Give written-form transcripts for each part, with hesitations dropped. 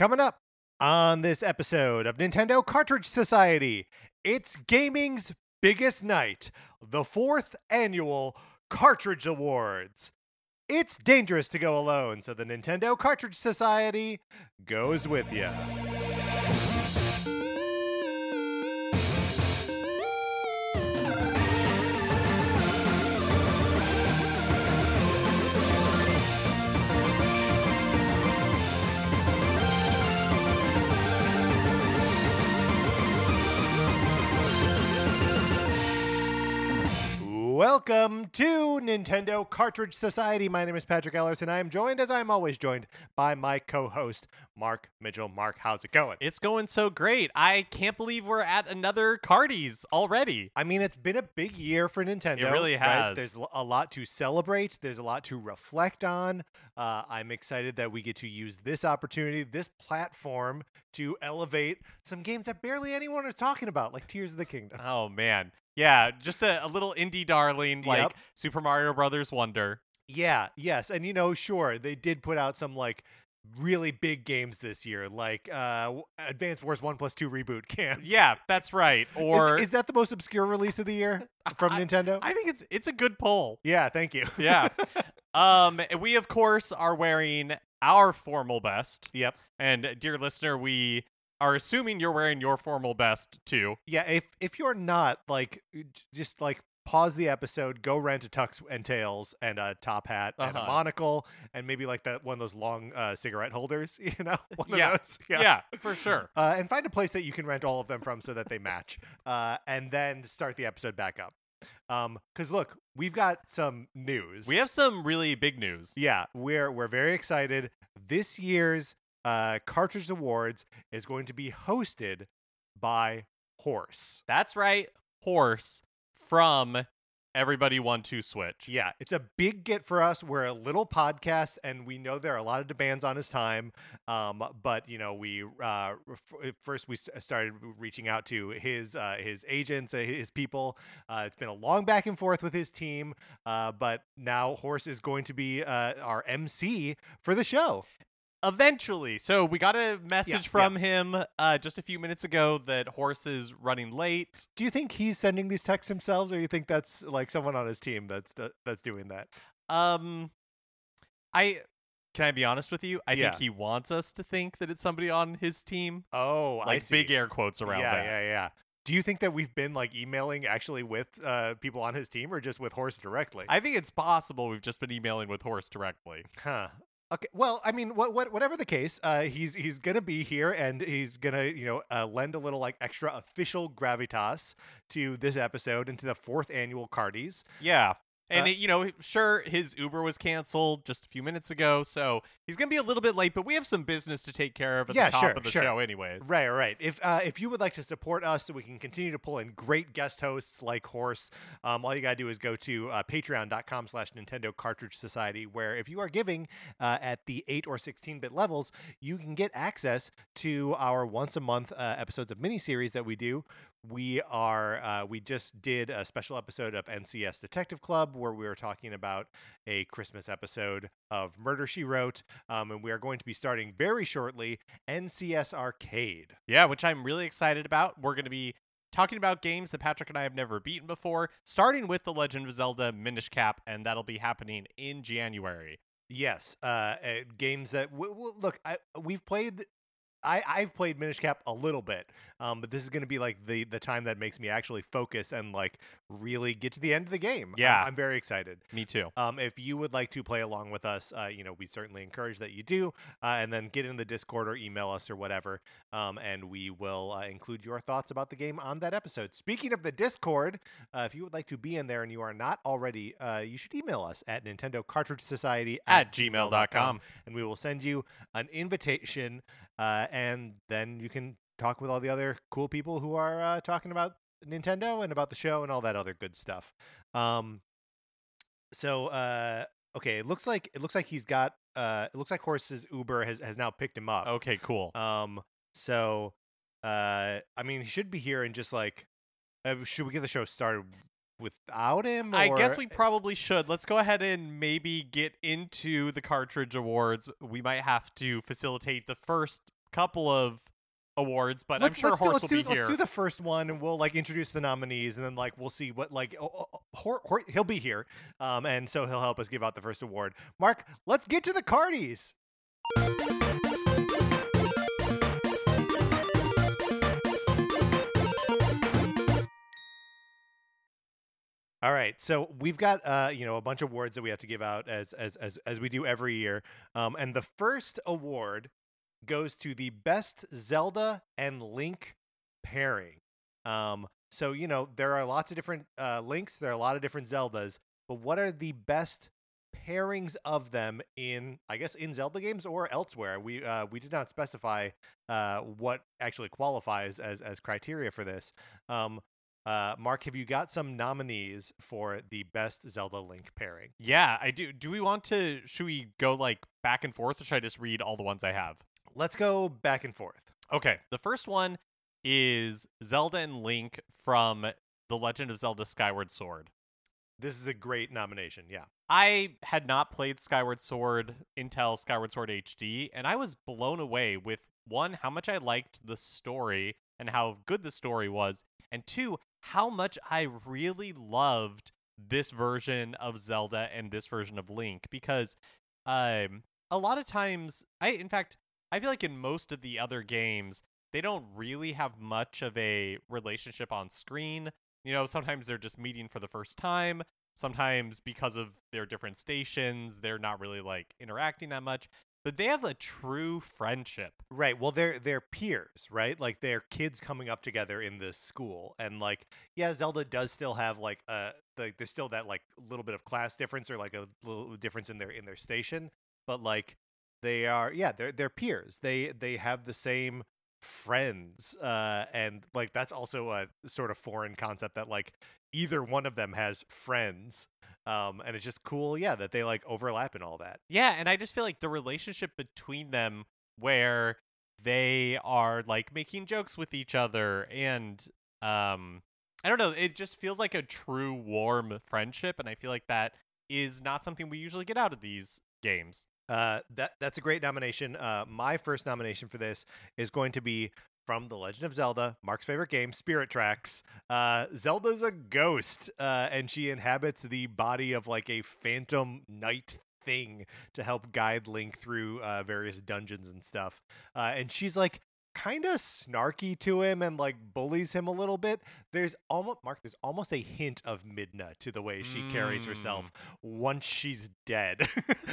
Coming up on this episode of Nintendo Cartridge Society, it's gaming's biggest night, the 4th annual Cartridge Awards. It's dangerous to go alone, so the Nintendo Cartridge Society goes with ya. Welcome to Nintendo Cartridge Society. My name is Patrick Ellers, and I am joined, as I'm always joined, by my co-host, Mark Mitchell. Mark, how's it going? It's going so great. I can't believe we're at another Cardies already. I mean, it's been a big year for Nintendo. It really has. Right? There's a lot to celebrate. There's a lot to reflect on. I'm excited that we get to use this opportunity, this platform, to elevate some games that barely anyone is talking about, like Tears of the Kingdom. Oh, man. Yeah, just a little indie darling like Yep. Super Mario Brothers Wonder. Yeah, yes. And, you know, sure, they did put out some, like, really big games this year, like Advance Wars 1+2 Reboot Camp. Yeah, that's right. Or Is that the most obscure release of the year from Nintendo? I think it's a good poll. Yeah, thank you. Yeah. We, of course, are wearing our formal best. Yep. And, dear listener, we are assuming you're wearing your formal best, too. Yeah, if you're not, like, just, like, pause the episode, go rent a Tux and Tails and a top hat and a monocle and maybe, like, one of those long cigarette holders, you know? One of those. Yeah, for sure. And find a place that you can rent all of them from so that they match. And then start the episode back up. Because, look, we've got some news. We have some really big news. Yeah, we're very excited. This year's Cartridge Awards is going to be hosted by Horse. That's right, Horse from Everybody 1-2 Switch. Yeah, it's a big get for us. We're a little podcast, and we know there are a lot of demands on his time. But you know, we first we started reaching out to his agents, his people. It's been a long back and forth with his team. But now Horse is going to be our MC for the show. Eventually. So we got a message from him just a few minutes ago that Horse is running late. Do you think he's sending these texts himself, or you think that's like someone on his team that's doing that? Can I be honest with you? I think he wants us to think that it's somebody on his team. Oh, I like see. big air quotes around that. Yeah. Do you think that we've been like emailing actually with people on his team, or just with Horse directly? I think it's possible we've just been emailing with Horse directly. Huh. Okay. Well, I mean, whatever the case, he's gonna be here, and he's gonna lend a little like extra official gravitas to this episode and to the 4th annual Cardies. Yeah. And, sure, his Uber was canceled just a few minutes ago, so he's going to be a little bit late, but we have some business to take care of at the top of the show anyways. Right. If you would like to support us so we can continue to pull in great guest hosts like Horse, all you got to do is go to patreon.com/Nintendo Cartridge Society, where if you are giving at the 8 or 16-bit levels, you can get access to our once-a-month episodes of miniseries that we do. We just did a special episode of NCS Detective Club where we were talking about a Christmas episode of Murder, She Wrote, and we are going to be starting very shortly NCS Arcade. Yeah, which I'm really excited about. We're going to be talking about games that Patrick and I have never beaten before, starting with The Legend of Zelda Minish Cap, and that'll be happening in January. Yes, games that look. We've played. I've played Minish Cap a little bit, but this is going to be like the time that makes me actually focus and like really get to the end of the game. Yeah. I'm very excited. Me too. If you would like to play along with us, we certainly encourage that you do, and then get in the Discord or email us or whatever, and we will include your thoughts about the game on that episode. Speaking of the Discord, if you would like to be in there and you are not already, you should email us at Nintendo Cartridge Society at gmail.com, and we will send you an invitation. And then you can talk with all the other cool people who are talking about Nintendo and about the show and all that other good stuff. Okay, it looks like he's got it looks like Horse's Uber has now picked him up. Okay, cool. I mean, he should be here and just like should we get the show started without him? I guess we probably should. Let's go ahead and maybe get into the Cartridge Awards. We might have to facilitate the first couple of awards, but I'm sure Horse will be here. Let's do the first one, and we'll like introduce the nominees, and then like we'll see what like he'll be here, and so he'll help us give out the first award. Mark, let's get to the cardies. All right, so we've got a bunch of awards that we have to give out as we do every year, and the first award goes to the best Zelda and Link pairing. So there are lots of different Links, there are a lot of different Zeldas, but what are the best pairings of them in Zelda games or elsewhere? We did not specify what actually qualifies as criteria for this. Mark, have you got some nominees for the best Zelda Link pairing? Yeah, I do. Should we go like back and forth, or should I just read all the ones I have? Let's go back and forth. Okay, the first one is Zelda and Link from The Legend of Zelda Skyward Sword. This is a great nomination, yeah. I had not played Skyward Sword until Skyward Sword HD, and I was blown away with, one, how much I liked the story and how good the story was, and two, how much I really loved this version of Zelda and this version of Link, because a lot of times, I feel like in most of the other games, they don't really have much of a relationship on screen. Sometimes they're just meeting for the first time. Sometimes because of their different stations, they're not really like interacting that much. But they have a true friendship. Right. Well, they're peers, right? Like they're kids coming up together in this school, and like, yeah, Zelda does still have like there's still that like little bit of class difference or like a little difference in their station, but like they're peers. They have the same friends, and like that's also a sort of foreign concept that like either one of them has friends. And it's just cool, yeah, that they like overlap and all that. Yeah, and I just feel like the relationship between them, where they are like making jokes with each other, and I don't know, it just feels like a true warm friendship, and I feel like that is not something we usually get out of these games. That's a great nomination. My first nomination for this is going to be from The Legend of Zelda, Mark's favorite game, Spirit Tracks. Zelda's a ghost, and she inhabits the body of like a phantom knight thing to help guide Link through various dungeons and stuff. And she's like kind of snarky to him and like bullies him a little bit. There's almost a hint of Midna to the way she carries herself once she's dead.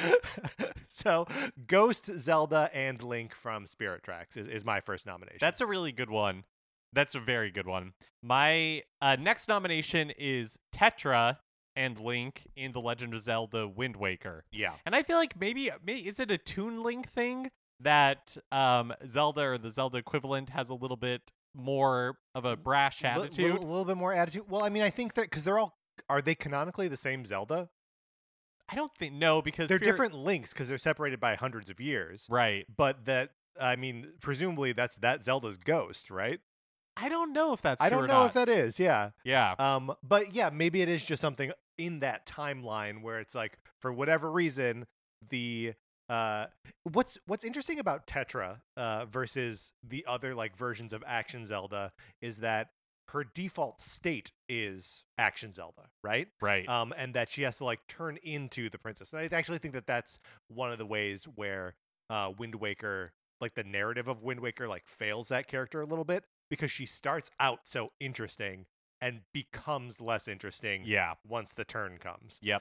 So Ghost, Zelda, and Link from Spirit Tracks is my first nomination. That's a really good one. That's a very good one. My next nomination is Tetra and Link in The Legend of Zelda Wind Waker. Yeah. And I feel like maybe is it a Toon Link thing that Zelda, or the Zelda equivalent, has a little bit more of a brash attitude? A little bit more attitude. Well, I mean, I think that because are they canonically the same Zelda? I don't think, no, because they're different Links because they're separated by hundreds of years. Right. But presumably that's Zelda's ghost, right? I don't know if that's true. I don't know if that is, yeah. Yeah. But yeah, maybe it is just something in that timeline where it's like, for whatever reason, the what's interesting about Tetra versus the other like versions of Action Zelda is that her default state is Action Zelda, right? Right. And that she has to like turn into the princess. And I actually think that that's one of the ways where Wind Waker, like the narrative of Wind Waker, like fails that character a little bit, because she starts out so interesting and becomes less interesting once the turn comes. Yep.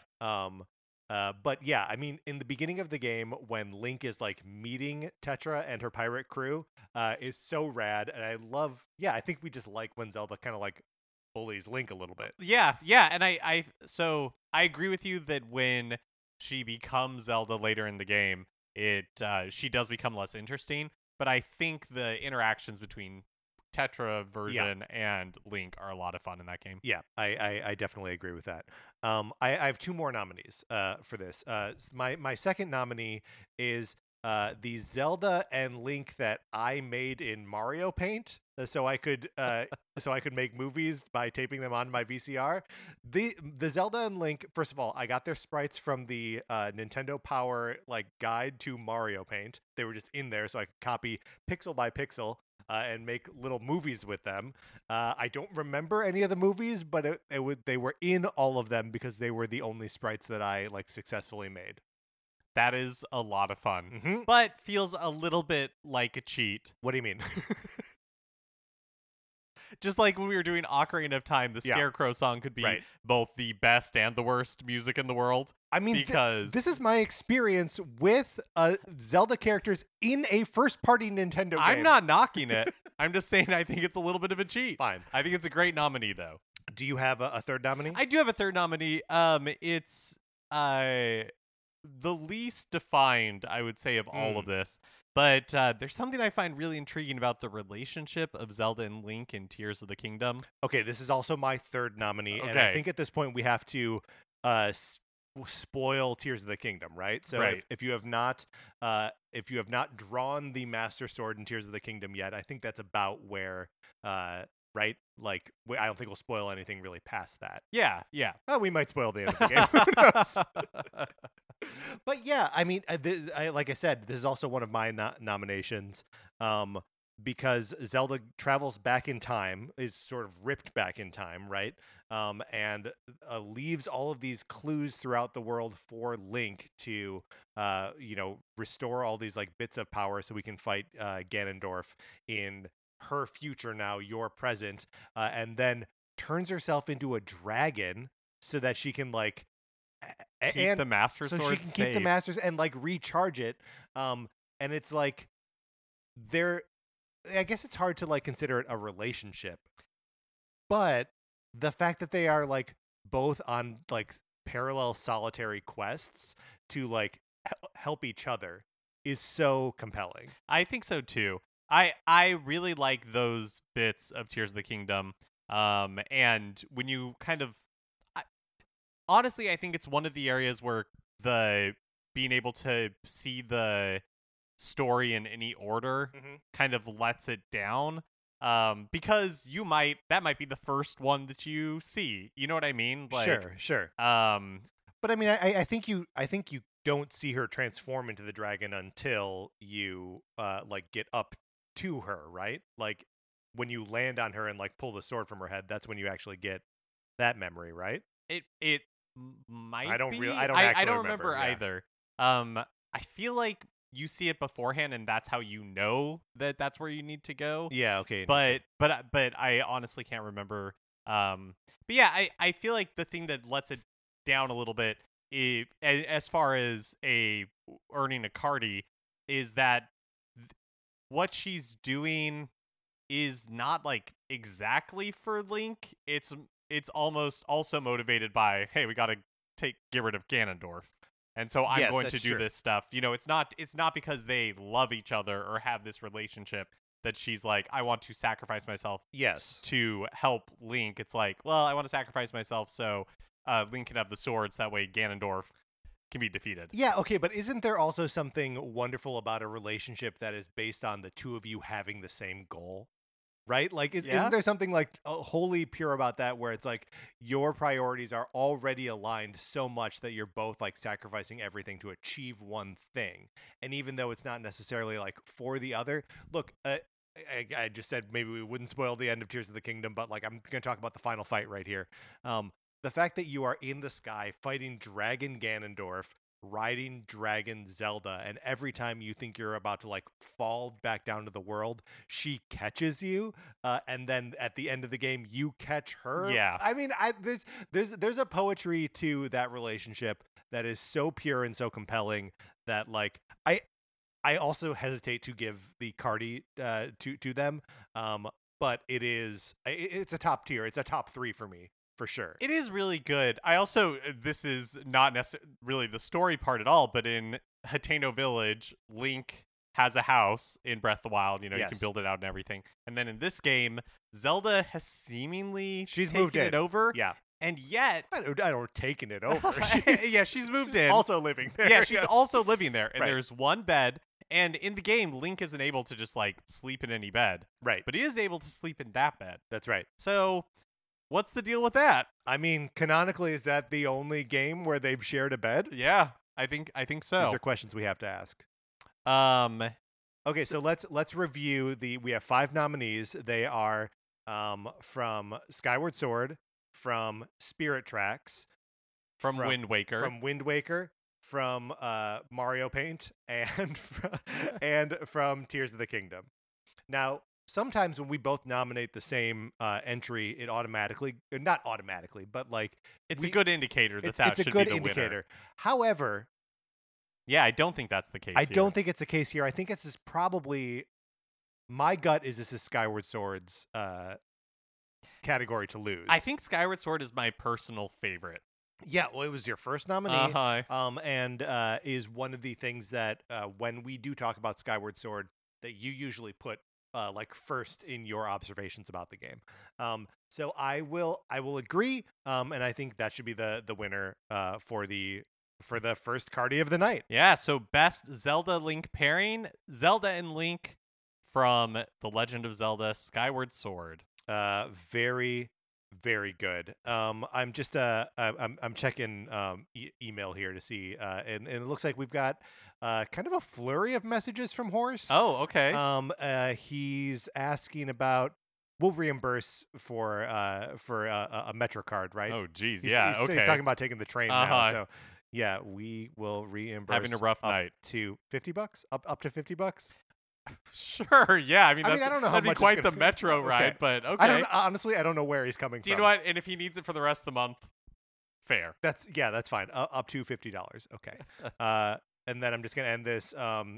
But yeah, I mean, in the beginning of the game, when Link is like meeting Tetra and her pirate crew, is so rad, and I think we just like when Zelda kind of like bullies Link a little bit. Yeah, and so I agree with you that when she becomes Zelda later in the game, she does become less interesting. But I think the interactions between Tetra version and Link are a lot of fun in that game. Yeah, I definitely agree with that. I have two more nominees for this. My second nominee is the Zelda and Link that I made in Mario Paint. so I could make movies by taping them on my VCR. The Zelda and Link, first of all, I got their sprites from the Nintendo Power like guide to Mario Paint. They were just in there, so I could copy pixel by pixel and make little movies with them. I don't remember any of the movies, but they were in all of them because they were the only sprites that I like successfully made. That is a lot of fun, Mhm. but feels a little bit like a cheat. What do you mean? Just like when we were doing Ocarina of Time, the Yeah. Scarecrow song could be Right. both the best and the worst music in the world. I mean, Because this is my experience with Zelda characters in a first-party Nintendo game. I'm not knocking it. I'm just saying I think it's a little bit of a cheat. Fine. I think it's a great nominee, though. Do you have a third nominee? I do have a third nominee. It's the least defined, I would say, of all of this. But there's something I find really intriguing about the relationship of Zelda and Link in Tears of the Kingdom. Okay, this is also my third nominee, and I Okay. think at this point we have to spoil Tears of the Kingdom, right? So Right. if you have not drawn the Master Sword in Tears of the Kingdom yet, I think that's about where right? Like I don't think we'll spoil anything really past that. Yeah, yeah. Oh, we might spoil the end of the game. Who knows? But yeah, I mean, like I said, this is also one of my nominations because Zelda travels back in time, is sort of ripped back in time, right? And leaves all of these clues throughout the world for Link to, restore all these like bits of power so we can fight Ganondorf in her future now, your present, and then turns herself into a dragon so that she can like Keep the Master so Sword she can keep the safe. Masters and like recharge it. And it's like I guess it's hard to like consider it a relationship, but the fact that they are like both on like parallel solitary quests to like help each other is so compelling. I think so too. I really like those bits of Tears of the Kingdom. And when you kind of honestly, I think it's one of the areas where the being able to see the story in any order kind of lets it down. Because that might be the first one that you see. You know what I mean? Like, Sure. But I mean, I think you don't see her transform into the dragon until you like get up to her, right? Like when you land on her and like pull the sword from her head, that's when you actually get that memory, right? It might I don't be. really- I don't I actually don't remember, yeah. either. I feel like you see it beforehand, and that's how you know that that's where you need to go. Yeah, okay. But I honestly can't remember. But yeah, I feel like the thing that lets it down a little bit, as far as earning a Cardi, is that what she's doing is not like exactly for Link. It's almost also motivated by, hey, we got to get rid of Ganondorf. And so I'm Yes, going to that's do true. this stuff. You know, it's not because they love each other or have this relationship that she's like, I want to sacrifice myself Yes. to help Link. It's like, well, I want to sacrifice myself so Link can have the swords. That way Ganondorf can be defeated. Yeah, okay, but isn't there also something wonderful about a relationship that is based on the two of you having the same goal? Right? Like, Yeah. isn't there something like wholly pure about that where it's like your priorities are already aligned so much that you're both like sacrificing everything to achieve one thing? And even though it's not necessarily like for the other, look, I just said maybe we wouldn't spoil the end of Tears of the Kingdom, but like I'm going to talk about the final fight right here. The fact that you are in the sky fighting Dragon Ganondorf, riding Dragon Zelda, and every time you think you're about to like fall back down to the world, she catches you, and then at the end of the game you catch her. Yeah. I mean, there's a poetry to that relationship that is so pure and so compelling that like I also hesitate to give the Cardi to them, but it's a top tier. It's a top 3 for me. For sure. It is really good. I also, this is not really the story part at all, but in Hateno Village, Link has a house in Breath of the Wild. You know, you Yes. can build it out and everything. And then in this game, Zelda has seemingly She's taken moved in. it over. Yeah. And yet, I don't taking it over. yeah, she's moved in. Also living there. Yeah, she's yes. also living there. And Right. there's one bed, And in the game, Link isn't able to just like sleep in any bed, Right. but he is able to sleep in that bed. That's right. So, what's the deal with that? I mean, canonically, is that the only game where they've shared a bed? Yeah, I think so. These are questions we have to ask. Um, Okay, so let's review we have 5 nominees. They are from Skyward Sword, from Spirit Tracks, from Wind Waker, from Mario Paint, and and from Tears of the Kingdom. Now, sometimes when we both nominate the same entry, it not automatically, but like it's a good indicator that it's a should good be the indicator. winner. However, yeah, I don't think that's the case. I don't think it's the case here. I think it's just probably my gut is this is Skyward Sword's category to lose. I think Skyward Sword is my personal favorite. Yeah, well, it was your first nominee. And is one of the things that when we do talk about Skyward Sword that you usually put like first in your observations about the game. So I will agree, and I think that should be the winner for the first Cardi of the night. Yeah, so best Zelda Link pairing, Zelda and Link from The Legend of Zelda Skyward Sword. Very, very good. I'm just I'm checking email here to see, and it looks like we've got kind of a flurry of messages from Horse. Oh, okay. He's asking about. We'll reimburse for a Metro card, right? Oh, geez, He's okay. talking about taking the train now, so yeah, we will reimburse. Having a rough night. To $50, up to $50. Sure, yeah. I mean, I don't know how that'd be much quite it's the gonna metro okay. ride, but okay. Honestly, I don't know where he's coming Do you from. know what? And if he needs it for the rest of the month, fair. That's fine. Up to $50. Okay. And then I'm just gonna end this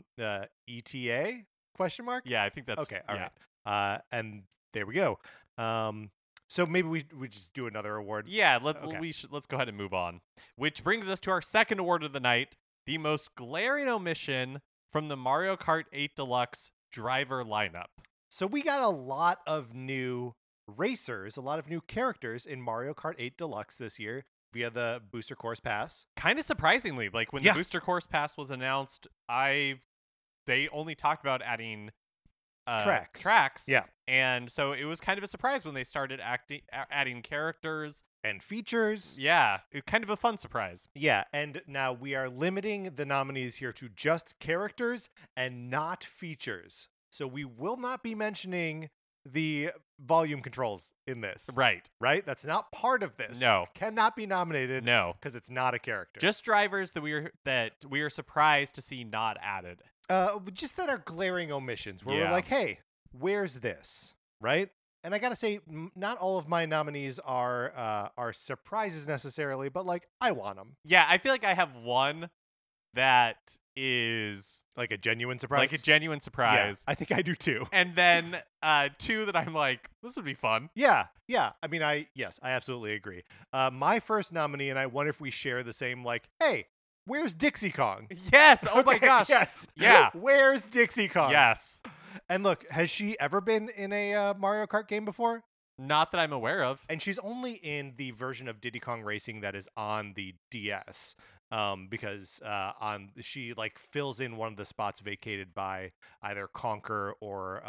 ETA question mark. Yeah, I think that's okay. All right. And there we go. So maybe we just do another award. Yeah, let's go ahead and move on. Which brings us to our second award of the night, the most glaring omission from the Mario Kart 8 Deluxe driver lineup. So we got a lot of new racers, a lot of new characters in Mario Kart 8 Deluxe this year via the Booster Course Pass. Kind of surprisingly, like when the Booster Course Pass was announced, they only talked about adding tracks. Yeah. And so it was kind of a surprise when they started adding characters and features. Yeah, kind of a fun surprise. Yeah, and now we are limiting the nominees here to just characters and not features. So we will not be mentioning the volume controls in this. Right. That's not part of this. No. Cannot be nominated. No. Because it's not a character. Just drivers that we are surprised to see not added. Just that are glaring omissions where Yeah. we're like, hey, where's this? Right? And I gotta say, not all of my nominees are surprises necessarily, but like I want them. Yeah, I feel like I have one that is like a genuine surprise. Yeah, I think I do too. And then two that I'm like, this would be fun. Yeah. I mean, I absolutely agree. My first nominee, and I wonder if we share the same. Like, hey, where's Dixie Kong? Yes. Oh my gosh. Yes. Yeah. Where's Dixie Kong? Yes. And look, has she ever been in a Mario Kart game before? Not that I'm aware of. And she's only in the version of Diddy Kong Racing that is on the DS. Because she like fills in one of the spots vacated by either Conker or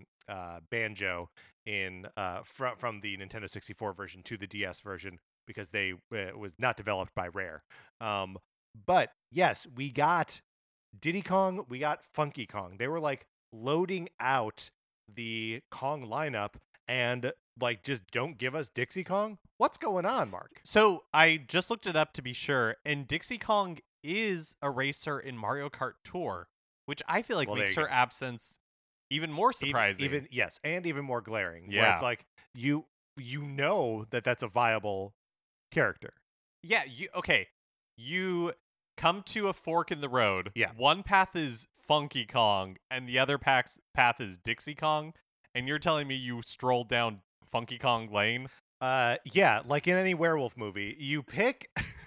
Banjo in from the Nintendo 64 version to the DS version because they was not developed by Rare. But yes, we got Diddy Kong, we got Funky Kong. They were like loading out the Kong lineup and like just don't give us Dixie Kong. What's going on, Mark? So I just looked it up to be sure, and Dixie Kong is a racer in Mario Kart Tour, which I feel like makes her absence even more surprising. Even more glaring. Yeah, where it's like you know that's a viable character. Yeah. You come to a fork in the road. Yeah. One path is Funky Kong, and the other path is Dixie Kong, and you're telling me you strolled down Funky Kong Lane? Yeah, like in any werewolf movie, you pick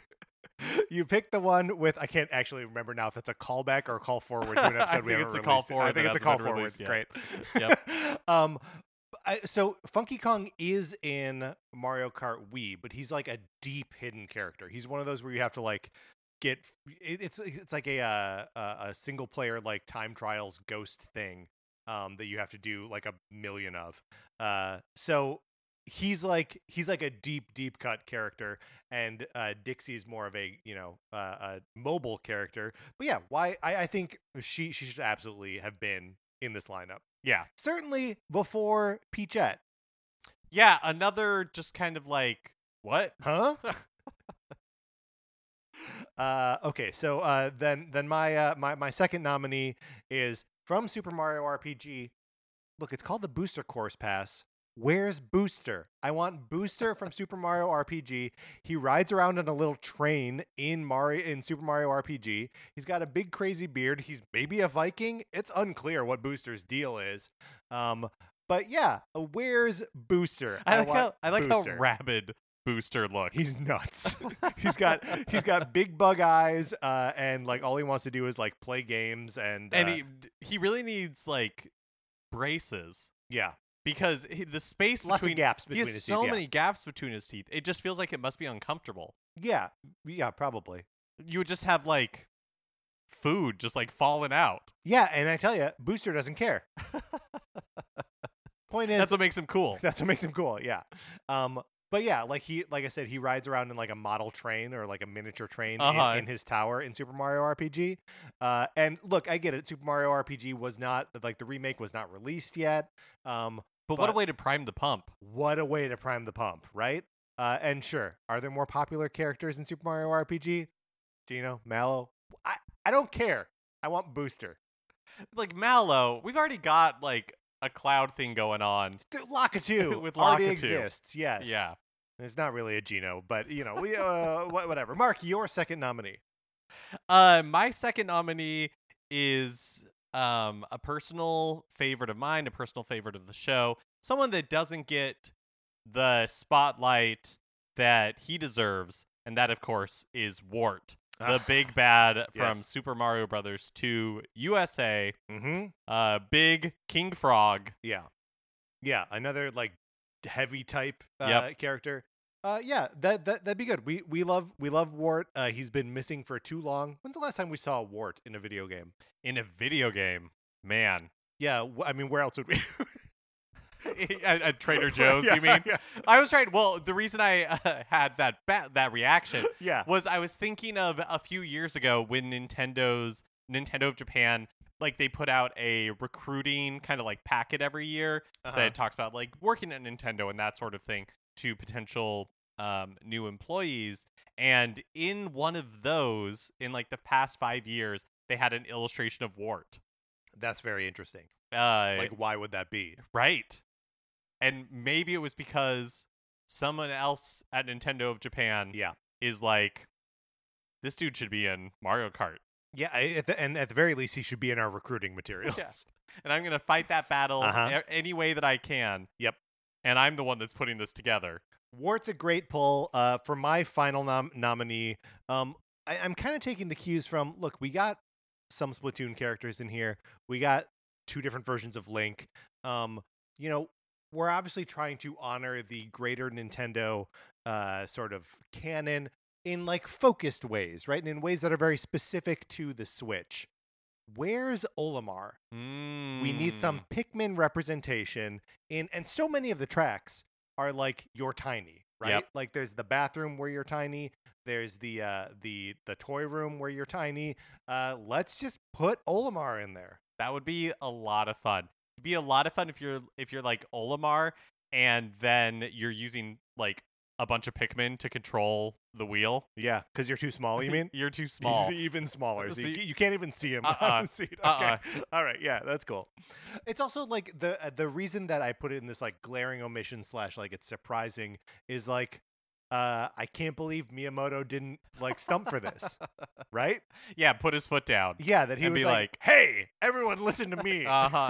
the one with, I can't actually remember now if that's a callback or a call forward to an episode we haven't released. I think it's a call forward. Great. Yep. So Funky Kong is in Mario Kart Wii, but he's like a deep hidden character. He's one of those where you have to like it's like a single player like time trials ghost thing that you have to do like a million of. So he's like a deep cut character, and Dixie's more of a a mobile character. But yeah, why I think she should absolutely have been in this lineup. Yeah. Certainly before Peachette. Yeah, another just kind of like, what? Huh? Okay, so then my second nominee is from Super Mario RPG. Look, it's called the Booster Course Pass. Where's Booster? I want Booster from Super Mario RPG. He rides around on a little train in Super Mario RPG. He's got a big crazy beard. He's maybe a Viking. It's unclear what Booster's deal is. But yeah, where's Booster? I like how Booster. rabid Booster looks. He's nuts. he's got big bug eyes, and like all he wants to do is like play games, and he really needs like braces. Yeah. Because the space Lots between of gaps he between has his so teeth. many gaps between his teeth. It just feels like it must be uncomfortable. Yeah, probably. You would just have like food just like falling out. Yeah, and I tell you, Booster doesn't care. Point is, That's what makes him cool. That's what makes him cool. Yeah. But yeah, like I said, he rides around in like a model train or like a miniature train in his tower in Super Mario RPG. And look, I get it. Super Mario RPG was not like the remake was not released yet. But what a way to prime the pump. What a way to prime the pump, right? And sure, are there more popular characters in Super Mario RPG? Geno, Mallow? I don't care. I want Booster. Like Mallow, we've already got like a cloud thing going on. Lakitu with already Lakitu. exists. Yes. Yeah. It's not really a Geno, but we whatever. Mark, your second nominee. My second nominee is a personal favorite of mine, a personal favorite of the show, someone that doesn't get the spotlight that he deserves, and that of course is Wart, the big bad from Yes. Super Mario Brothers 2 USA. Mm-hmm. Big King Frog. Yeah. Another like heavy type character. Yeah, that'd be good. We love Wart. He's been missing for too long. When's the last time we saw Wart in a video game? In a video game, man. Yeah, I mean, where else would we? At Trader Joe's, Yeah, you mean? yeah. I was trying. Well, the reason I had that reaction Yeah. was I was thinking of a few years ago when Nintendo of Japan, like they put out a recruiting kind of like packet every year that talks about like working at Nintendo and that sort of thing to potential new employees. And in one of those, in like the past 5 years, they had an illustration of Wart. That's very interesting. Like, Why would that be? right. And maybe it was because someone else at Nintendo of Japan is like, this dude should be in Mario Kart. Yeah, and at the very least, he should be in our recruiting materials. Yes. And I'm going to fight that battle any way that I can. Yep. And I'm the one that's putting this together. Wart's a great pull. For my final nominee, I'm kind of taking the cues from, look, we got some Splatoon characters in here. We got 2 different versions of Link. We're obviously trying to honor the greater Nintendo sort of canon in like focused ways, right? And in ways that are very specific to the Switch. Where's Olimar? We need some Pikmin representation and so many of the tracks are like you're tiny, right? Yep. Like there's the bathroom where you're tiny, there's the toy room where you're tiny. Let's just put Olimar in there. That would be a lot of fun. It'd be a lot of fun if you're like Olimar and then you're using like a bunch of Pikmin to control the wheel. Yeah, because you're too small, you mean? You're too small. He's even smaller. So So you can't even see him Uh-uh. on the seat. Okay. All right. Yeah, that's cool. It's also like the reason that I put it in this like glaring omission / like it's surprising is like I can't believe Miyamoto didn't like stump for this, right? Yeah, put his foot down. Yeah, that he And was be like, "Hey, everyone, listen to me."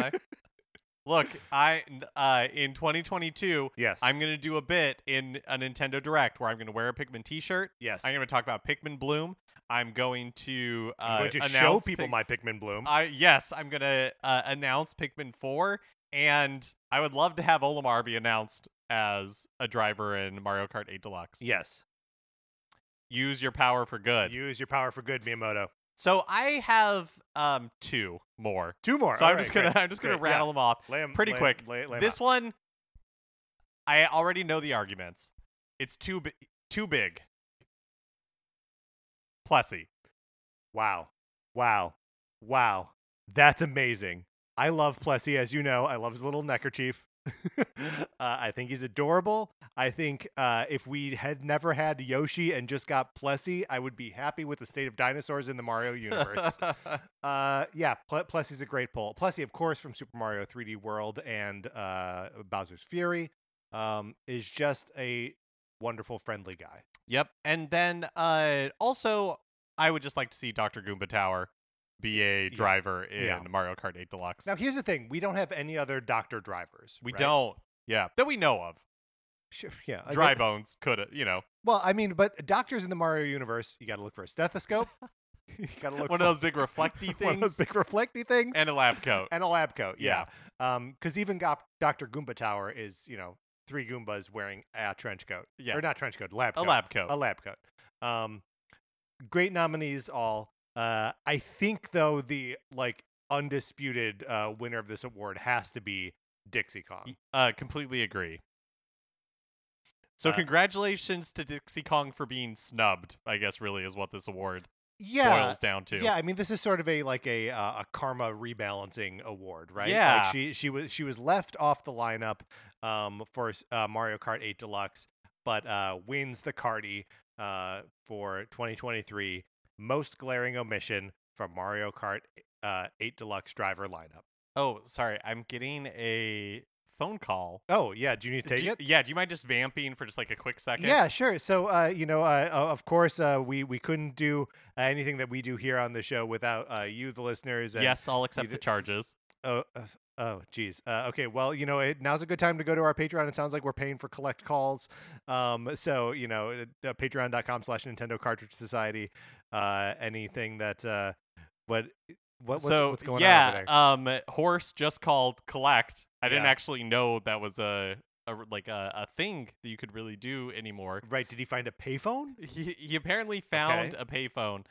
Look, in 2022, Yes. I'm gonna do a bit in a Nintendo Direct where I'm gonna wear a Pikmin T-shirt. Yes. I'm gonna talk about Pikmin Bloom. I'm going to I'm going to show announce people my Pikmin Bloom. Yes, I'm gonna announce Pikmin 4, and I would love to have Olimar be announced as a driver in Mario Kart 8 Deluxe. Yes. Use your power for good. Use your power for good, Miyamoto. So I have 2 more. 2 more. So All I'm right, just gonna great. I'm just gonna Great, rattle them off pretty quick. Lay 'em This out. one, I already know the arguments. It's too big. Plessy. Wow. That's amazing. I love Plessy, as you know. I love his little neckerchief. I think he's adorable. I think if we had never had Yoshi and just got Plessy, I would be happy with the state of dinosaurs in the Mario universe. Plessy's a great pull. Plessy, of course, from Super Mario 3D World and Bowser's Fury, is just a wonderful, friendly guy. Yep. And then also, I would just like to see Dr. Goomba Tower be a driver in Mario Kart 8 Deluxe. Now, here's the thing. We don't have any other Doctor drivers. We right? don't. Yeah. That we know of. Sure, yeah. Dry Bones could have, Well, I mean, but doctors in the Mario universe, you got to look for a stethoscope. You got to look one for of those big reflecty things. one of those big reflecty things. And a lab coat. And a lab coat, yeah. Because even Dr. Goomba Tower is, 3 Goombas wearing a trench coat. Yeah. Or not trench coat, lab coat. A lab coat. A lab coat. Great nominees all. I think, though, the, undisputed winner of this award has to be Dixie Kong. Completely agree. So congratulations to Dixie Kong for being snubbed, I guess really is what this award boils down to. Yeah, I mean, this is sort of a karma rebalancing award, right? Yeah. She was left off the lineup for Mario Kart 8 Deluxe, but wins the Karty for 2023 most glaring omission from Mario Kart 8 Deluxe driver lineup. Oh, sorry, I'm getting a phone call. Oh, yeah, do you need to take it? Yeah, do you mind just vamping for just a quick second? Yeah, sure. So, of course, we couldn't do anything that we do here on the show without you, the listeners. And yes, I'll accept the charges. Oh, geez. Okay, well, now's a good time to go to our Patreon. It sounds like we're paying for collect calls. So, patreon.com/Nintendo Cartridge Society. Anything that, what's going on over there? Horse just called collect. I didn't Yeah. actually know that was a thing that you could really do anymore. Right. Did he find a payphone? He apparently found a payphone,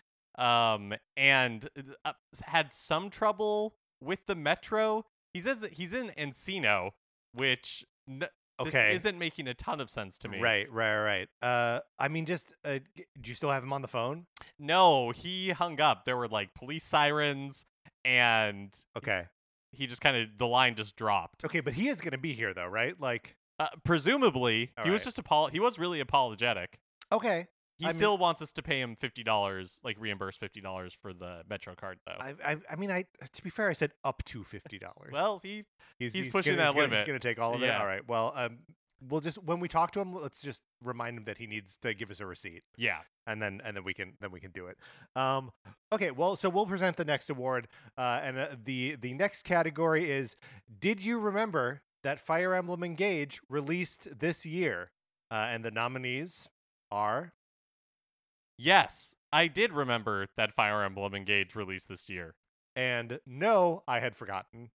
and had some trouble with the Metro. He says that he's in Encino, which this isn't making a ton of sense to me. Right. I mean, do you still have him on the phone? No, he hung up. There were police sirens, and he just the line just dropped. Okay, but he is going to be here though, right? Presumably, All he was right. just he was really apologetic. Okay. He still wants us to pay him $50, reimburse $50 for the Metro card, though. I mean, to be fair, I said up to $50. Well, he's pushing that limit. He's going to take all of it. All right. Well, we'll just when we talk to him, let's just remind him that he needs to give us a receipt. Yeah. And then we can do it. Okay. Well, so we'll present the next award, and the next category is: did you remember that Fire Emblem Engage released this year? And the nominees are. Yes, I did remember that Fire Emblem Engage released this year. And no, I had forgotten.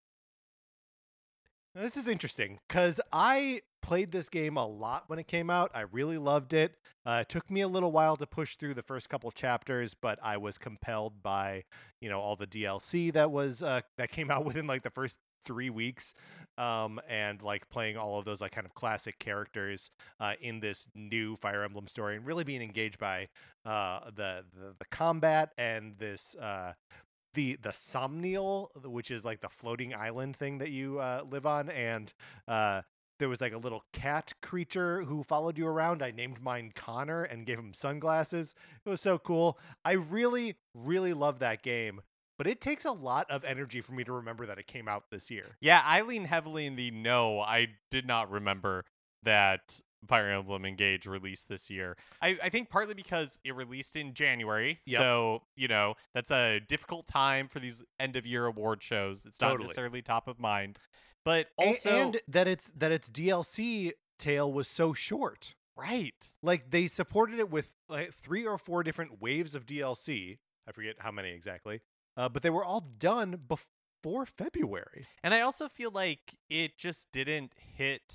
Now, this is interesting because I played this game a lot when it came out. I really loved it. It took me a little while to push through the first couple chapters, but I was compelled by, all the DLC that was that came out within the first 3 weeks, and playing all of those kind of classic characters in this new Fire Emblem story, and really being engaged by the combat and this the Somnial, which is the floating island thing that you live on, and there was a little cat creature who followed you around. I named mine Connor and gave him sunglasses. It was so cool. I really, really love that game. But it takes a lot of energy for me to remember that it came out this year. Yeah, I lean heavily in the no. I did not remember that Fire Emblem Engage released this year. I think partly because it released in January. Yep. So, that's a difficult time for these end-of-year award shows. It's not necessarily top of mind. But also... And that its DLC tail was so short. Right. They supported it with 3 or 4 different waves of DLC. I forget how many exactly. But they were all done before February. And I also feel like it just didn't hit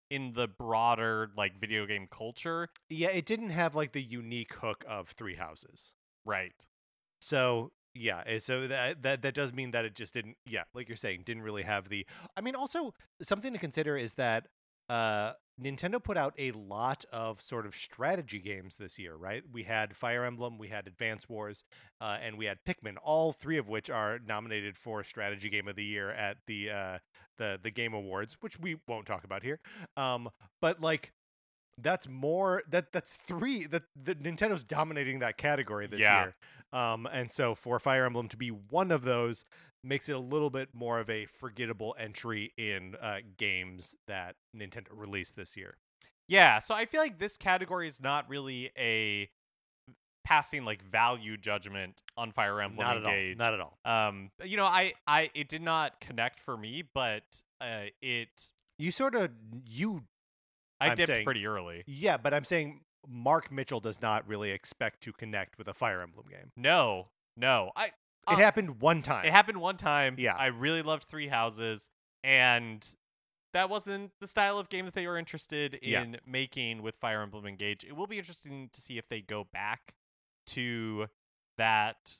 in the broader like video game culture. Yeah, it didn't have like the unique hook of Three Houses. Right. So yeah, so that does mean that it just didn't. Yeah, like you're saying, didn't really have the. I mean, also something to consider is that Nintendo put out a lot of sort of strategy games this year, right? We had Fire Emblem, we had Advance Wars, and we had Pikmin. All three of which are nominated for Strategy Game of the Year at the Game Awards, which we won't talk about here. But like that's more that's three that the Nintendo's dominating that category this year. And so for Fire Emblem to be one of those makes it a little bit more of a forgettable entry in games that Nintendo released this year. Yeah, so I feel like this category is not really a passing like value judgment on Fire Emblem Engage. Not at all. You know, I it did not connect for me, but it You sort of I dipped pretty early. Yeah, but I'm saying Mark Mitchell does not really expect to connect with a Fire Emblem game. No. It happened one time. It happened one time. Yeah. I really loved Three Houses, and that wasn't the style of game that they were interested in making with Fire Emblem Engage. It will be interesting to see if they go back to that.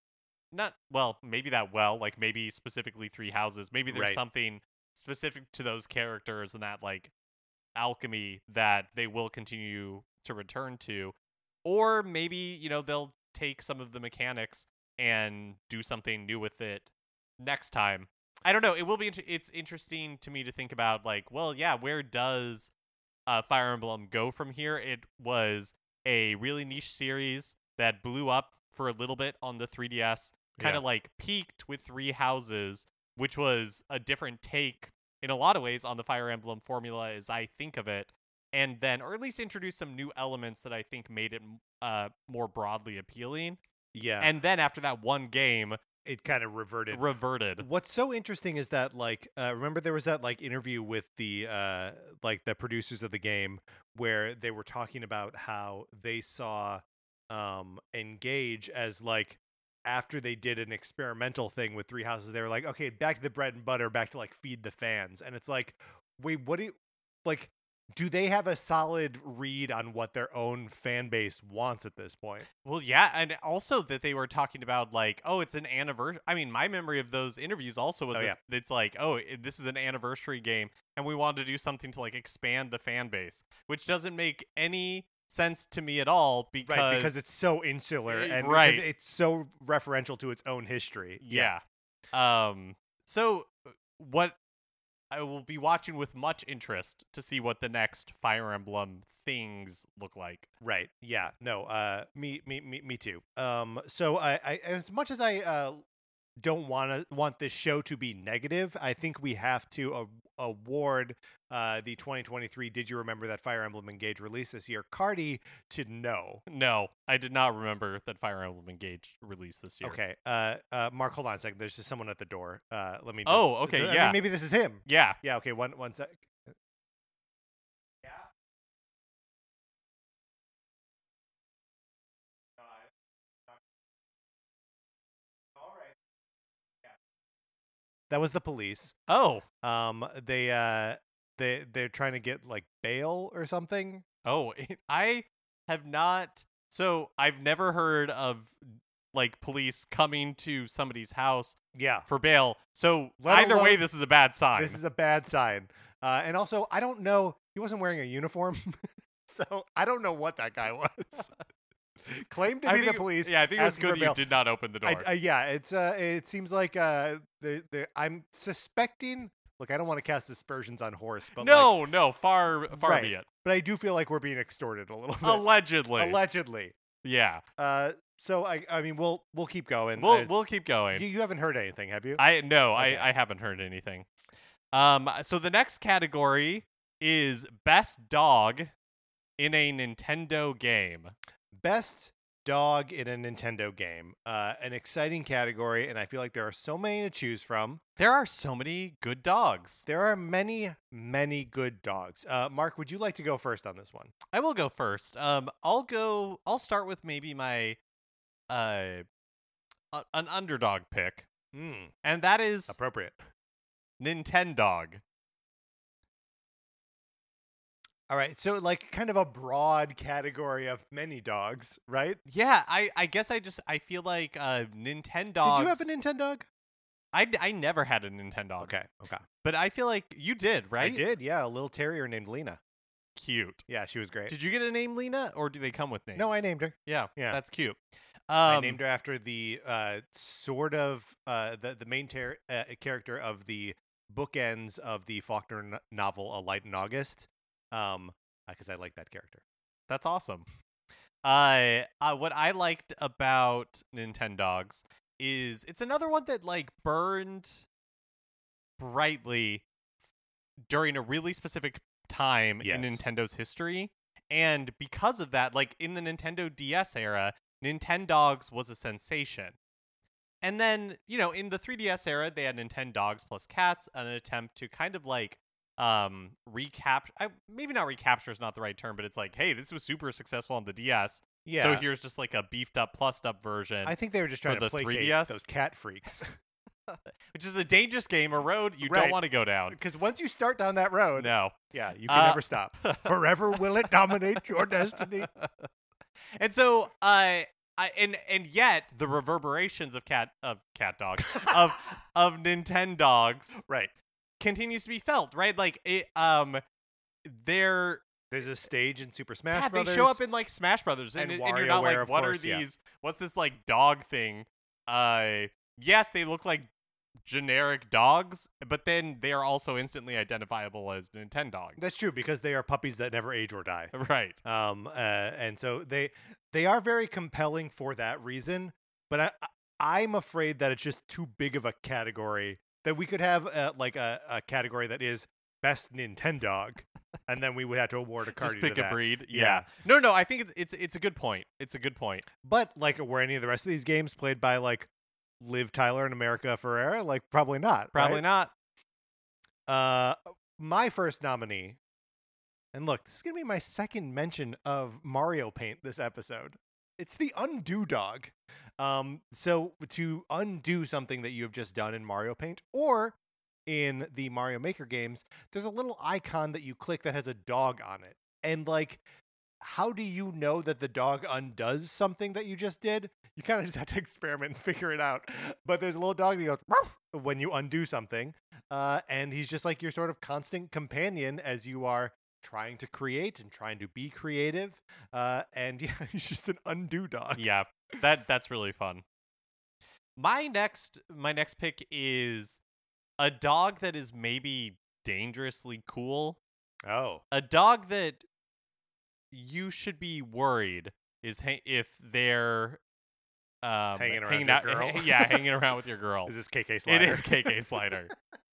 Like maybe specifically Three Houses. Maybe there's something specific to those characters and that like alchemy that they will continue to return to, or maybe, you know, they'll take some of the mechanics and do something new with it next time. I don't know. It will be it's interesting to me to think about like, well, yeah, where does Fire Emblem go from here? It was a really niche series that blew up for a little bit on the 3DS, kind of like peaked with Three Houses, which was a different take in a lot of ways on the Fire Emblem formula as I think of it, and then, or at least introduced some new elements that I think made it more broadly appealing. Yeah. And then after that one game, it kind of reverted. What's so interesting is that like remember there was that like interview with the like the producers of the game where they were talking about how they saw Engage as like, after they did an experimental thing with Three Houses, they were like, okay, back to the bread and butter, back to like feed the fans. And it's like, wait, what do you like? Do they have a solid read on what their own fan base wants at this point? Well, yeah, and also that they were talking about like, oh, it's an anniversary. I mean, my memory of those interviews also was that it's like, oh, this is an anniversary game, and we wanted to do something to like expand the fan base, which doesn't make any sense to me at all because it's so insular and it's so referential to its own history. So what I will be watching with much interest to see what the next Fire Emblem things look like. Right. Yeah. No. Me too. So I as much as I don't want this show to be negative, I think we have to award the 2023 Did You Remember That Fire Emblem Engage released this year Cardi to no. No, I did not remember that Fire Emblem Engage released this year. Okay. Mark, hold on a second. There's just someone at the door. Let me just, okay, I mean, maybe this is him. Yeah. Yeah, okay, one sec. Yeah. All right. Yeah. That was the police. Oh. They're trying to get like bail or something. Oh, I have not. So I've never heard of like police coming to somebody's house for bail. So either way, this is a bad sign. This is a bad sign. And also, I don't know. He wasn't wearing a uniform. So I don't know what that guy was. Claimed to be the police. Yeah, I think it was good that you did not open the door. It seems like I'm suspecting. Look, I don't want to cast aspersions on Horse, but far be it. But I do feel like we're being extorted a little bit. Allegedly. Yeah. So I mean, we'll keep going. We'll keep going. You haven't heard anything, have you? I haven't heard anything. So the next category is Best Dog in a Nintendo Game. Best Dog in a Nintendo game. An exciting category, and I feel like there are so many to choose from. There are so many good dogs. There are many, many good dogs. Mark, would you like to go first on this one? I will go first. I'll start with maybe my an underdog pick. And that is appropriate. Nintendog. All right, so like kind of a broad category of many dogs, right? Yeah, I guess I feel like Nintendogs. Did you have a Nintendog? I never had a Nintendog. Okay. But I feel like you did, right? I did, yeah. A little terrier named Lena. Cute. Yeah, she was great. Did you get a name Lena, or do they come with names? No, I named her. Yeah, Yeah. that's cute. I named her after the the main character of the bookends of the Faulkner novel A Light in August, because I like that character. That's awesome. What I liked about Nintendogs is it's another one that like burned brightly during a really specific time in Yes. Nintendo's history. And because of that, like in the Nintendo DS era, Nintendogs was a sensation. And then, you know, in the 3DS era, they had Nintendogs plus Cats, an attempt to kind of like recapture, maybe not recapture is not the right term, but it's like, hey, this was super successful on the DS. Yeah. So here's just like a beefed up, plussed up version. I think they were just trying for to the placate 3DS? those cat freaks. Which is a dangerous game, a road you Right. don't want to go down. Because once you start down that road, No. yeah, you can never stop. Forever will it dominate your destiny. And so and yet the reverberations of cat dog of Nintendogs Right. continues to be felt, right? Like it they're There's a stage in Super Smash yeah, Brothers. they show up in like Smash Brothers and you're not WarioWare, like of what course, are yeah. these what's this like dog thing? Yes, they look like generic dogs, but then they are also instantly identifiable as Nintendogs. That's true, because they are puppies that never age or die. Right. And so they are very compelling for that reason. But I'm afraid that it's just too big of a category, that we could have a category that is best Nintendog, and then we would have to award a card. Just pick to a that. breed. Yeah. Yeah. No, I think it's a good point. It's a good point. But like, were any of the rest of these games played by like Liv Tyler and America Ferrera? Like, probably not. Probably right? not. My first nominee, and look, this is gonna be my second mention of Mario Paint this episode. It's the Undo Dog. So to undo something that you have just done in Mario Paint, or in the Mario Maker games, there's a little icon that you click that has a dog on it. And like, how do you know that the dog undoes something that you just did? You kind of just have to experiment and figure it out. But there's a little dog that goes "Ruff," when you undo something. And he's just like your sort of constant companion as you are trying to create and trying to be creative. And yeah, he's just an undo dog. Yeah. That's really fun. My next pick is a dog that is maybe dangerously cool. Oh. A dog that you should be worried is if they're Hanging around your girl? Yeah, hanging around with your girl. Is this KK Slider? It is KK Slider.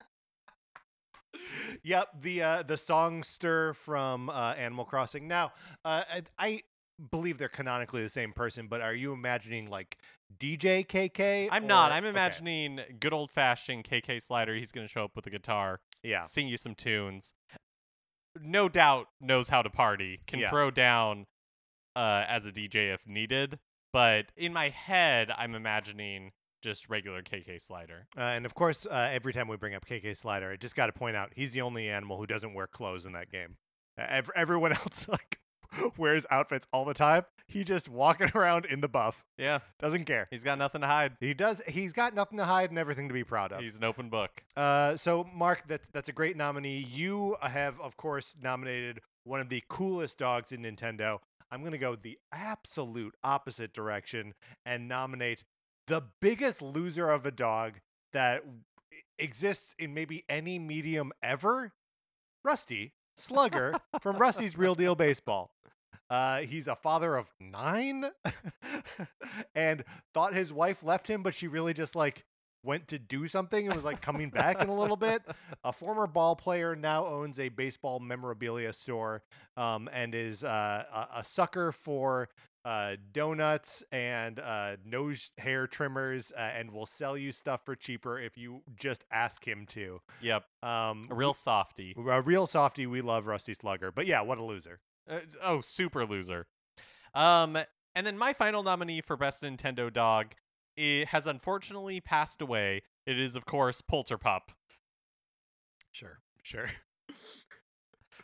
Yep, the songster from Animal Crossing. Now, I believe they're canonically the same person, but are you imagining like DJ KK? I'm not. or- I'm okay. imagining good old fashioned KK Slider. He's going to show up with a guitar, Yeah. sing you some tunes. No doubt knows how to party. Can Yeah. throw down as a DJ if needed. But in my head, I'm imagining just regular KK Slider. And of course, every time we bring up KK Slider, I just got to point out he's the only animal who doesn't wear clothes in that game. Everyone else like wears outfits all the time. He just walking around in the buff, Yeah, doesn't care. he's got nothing to hide. He does. He's got nothing to hide and everything to be proud of. He's an open book. So Mark, that's a great nominee. You have, of course, nominated one of the coolest dogs in Nintendo. I'm going to go the absolute opposite direction and nominate the biggest loser of a dog that exists in maybe any medium ever, Rusty Slugger from Rusty's Real Deal Baseball. He's a father of 9 and thought his wife left him, but she really just like went to do something and was like coming back in a little bit. A former ball player, now owns a baseball memorabilia store, and is a sucker for donuts and nose hair trimmers, and will sell you stuff for cheaper if you just ask him to. Yep, A a real softy. real softy. We love Rusty Slugger, but yeah, what a loser. Super loser. And then my final nominee for Best Nintendo Dog has unfortunately passed away. It is, of course, Polterpup. Sure.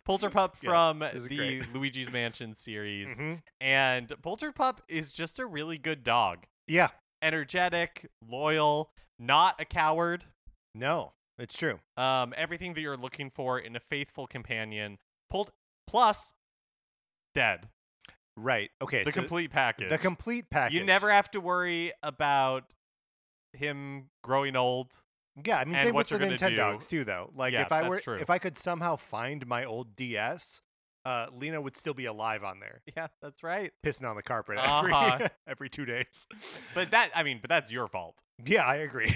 Polterpup Yeah, from this is the great. Luigi's Mansion series. Mhm. And Polterpup is just a really good dog. Yeah. Energetic, loyal, not a coward. No, it's true. Everything that you're looking for in a faithful companion. Plus, dead. Right. Okay. The so complete package. the complete package. You never have to worry about him growing old. Yeah, I mean, and same what with the you're gonna do. Nintendogs too, though. Like, Yeah, if I that's were, true. if I could somehow find my old DS, Lena would still be alive on there, Yeah, that's right. pissing on the carpet Uh-huh. every 2 days. But that's your fault. Yeah, I agree.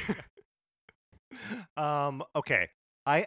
Okay, I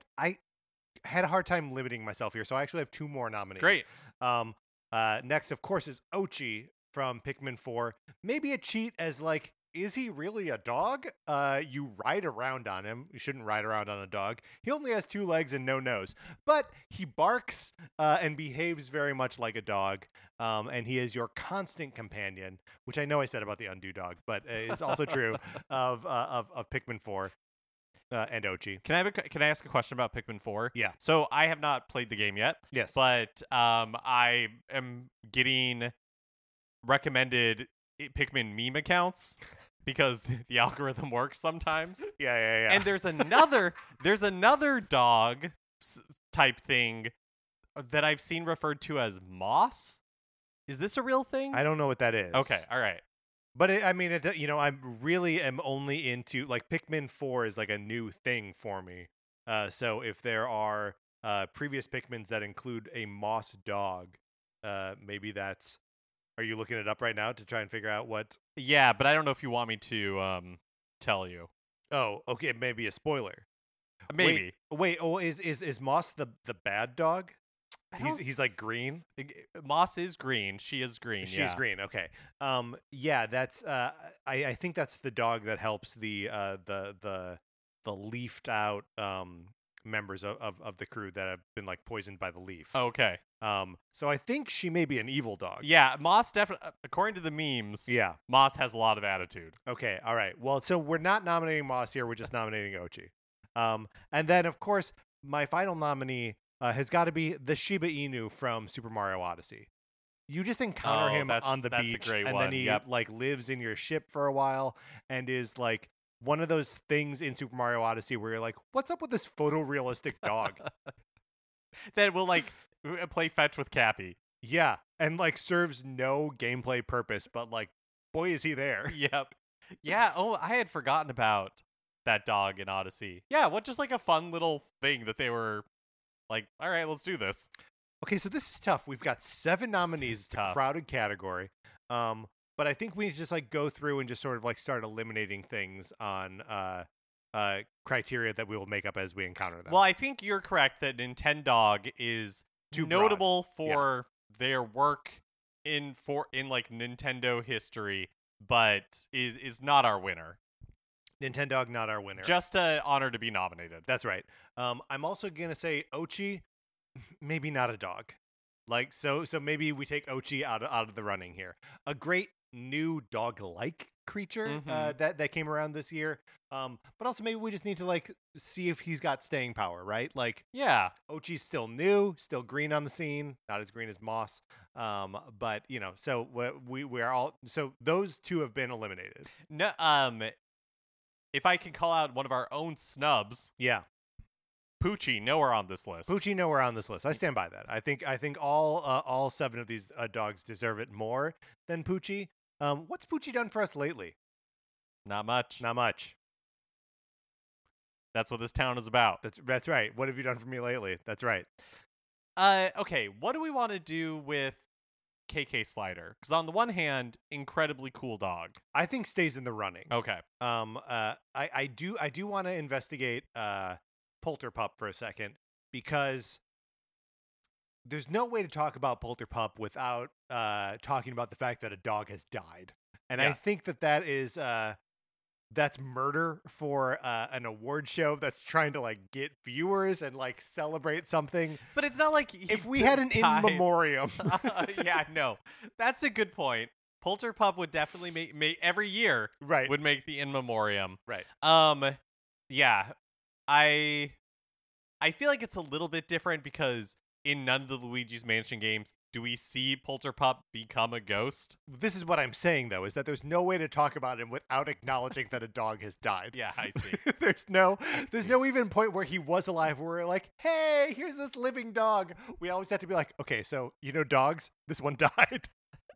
had a hard time limiting myself here, so I actually have 2 more nominees. Great. Next, of course, is Ochi from Pikmin 4. Maybe a cheat as like, is he really a dog? You ride around on him. You shouldn't ride around on a dog. He only has 2 legs and no nose, but he barks and behaves very much like a dog. And he is your constant companion, which I know I said about the Undo dog, but it's also true of Pikmin 4 and Ochi. Can I ask a question about Pikmin 4? Yeah. So I have not played the game yet. Yes. But I am getting recommended Pikmin meme accounts because the algorithm works sometimes. Yeah. And there's another dog type thing that I've seen referred to as Moss. Is this a real thing? I don't know what that is. Okay, all right. But I mean, I really am only into like Pikmin 4 is like a new thing for me. So if there are previous Pikmins that include a moss dog, maybe that's. Are you looking it up right now to try and figure out what? Yeah, but I don't know if you want me to tell you. Oh, okay, maybe a spoiler. Maybe. Wait. Oh, is Moss the bad dog? He's like green. Moss is green. She is green. She's green. Okay. Yeah. That's. I think that's the dog that helps the leafed out members of the crew that have been like poisoned by the leaf. Okay. So I think she may be an evil dog. Yeah, Moss definitely. According to the memes, Yeah. Moss has a lot of attitude. Okay. All right. Well, so we're not nominating Moss here. We're just nominating Ochi. And then of course my final nominee has got to be the Shiba Inu from Super Mario Odyssey. You just encounter him on the beach, a great and one. then he Yep. like lives in your ship for a while, and is like one of those things in Super Mario Odyssey where you're like, "What's up with this photorealistic dog?" That will like play fetch with Cappy. Yeah, and like serves no gameplay purpose, but like, boy, is he there. Yep. Yeah. Oh, I had forgotten about that dog in Odyssey. Yeah. What just like a fun little thing that they were like, all right, let's do this. Okay, so this is tough. We've got 7 nominees. is It's a tough. crowded category. But I think we need to just like go through and just sort of like start eliminating things on criteria that we will make up as we encounter them. Well, I think you're correct that Nintendog is Too broad. notable for their work in like Nintendo history, but is not our winner. Nintendog, not our winner. Just an honor to be nominated. That's right. I'm also gonna say Ochi, maybe not a dog. Like so maybe we take Ochi out of the running here. A great new dog-like creature Mhm. that came around this year. But also maybe we just need to like see if he's got staying power, right? Like Yeah. Ochi's still new, still green on the scene, not as green as Moss. But you know, so we are all so those 2 have been eliminated. No. If I can call out one of our own snubs, Yeah. Poochie, nowhere on this list. Poochie nowhere on this list. I stand by that. I think all 7 of these dogs deserve it more than Poochie. What's Poochie done for us lately? Not much. Not much. That's what this town is about. That's right. What have you done for me lately? That's right. Okay, what do we want to do with KK Slider? Because on the one hand, incredibly cool dog. I think stays in the running. Okay. I do want to investigate Polterpup for a second, because there's no way to talk about Polterpup without talking about the fact that a dog has died. And I Yes. think that is that's murder for an award show that's trying to like get viewers and like celebrate something. But it's not like If we had an in memoriam, yeah, no, that's a good point. Polterpup would definitely make every year right? would make the in memoriam. Right. Yeah, I feel like it's a little bit different because in none of the Luigi's Mansion games do we see Polterpup become a ghost. This is what I'm saying, though, is that there's no way to talk about him without acknowledging that a dog has died. Yeah, I see. there's no even point where he was alive where we're like, hey, here's this living dog. We always have to be like, okay, so dogs, this one died.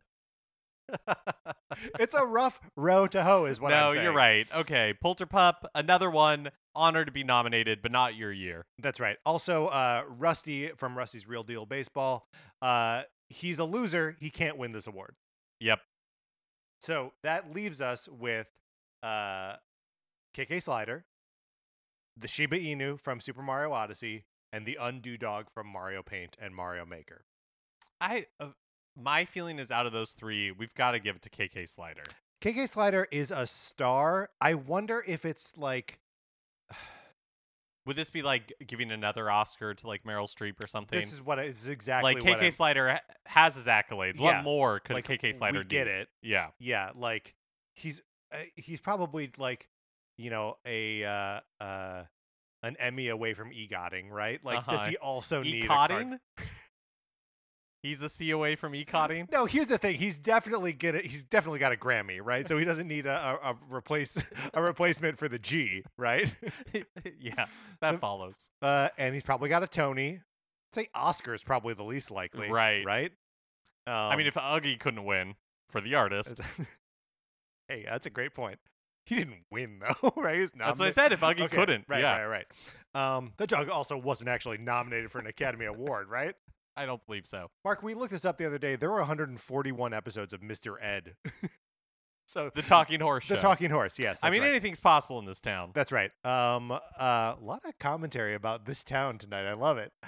It's a rough row to hoe is what I'm saying. No, you're right. Okay, Polterpup, another one, honored to be nominated, but not your year. That's right. Also, Rusty from Rusty's Real Deal Baseball, he's a loser. He can't win this award. Yep. So that leaves us with KK Slider, the Shiba Inu from Super Mario Odyssey, and the Undo Dog from Mario Paint and Mario Maker. My feeling is out of those three, we've got to give it to KK Slider. KK Slider is a star. I wonder if it's like... Would this be like giving another Oscar to like Meryl Streep or something? This is exactly like what KK Slider has his accolades. Yeah, What more could like, KK Slider we do? get it. Yeah. Yeah, like he's probably like, an Emmy away from EGOTing, right? Like, does he also need EGOTing? He's a C away from EGOTing? No, here's the thing. He's definitely got a Grammy, right? So he doesn't need a replacement for the G, right? Yeah, that follows. And he's probably got a Tony. I'd say Oscar is probably the least likely. Right. Right? I mean, if Uggy couldn't win for the artist. Hey, that's a great point. He didn't win, though, right? He was nominated. That's what I said, if Uggy couldn't. Right, yeah. right. The dog also wasn't actually nominated for an Academy Award, right? I don't believe so. Mark, we looked this up the other day. There were 141 episodes of Mr. Ed. So the Talking Horse show. The Talking Horse, yes. I mean, right. anything's possible in this town. That's right. A lot of commentary about this town tonight. I love it.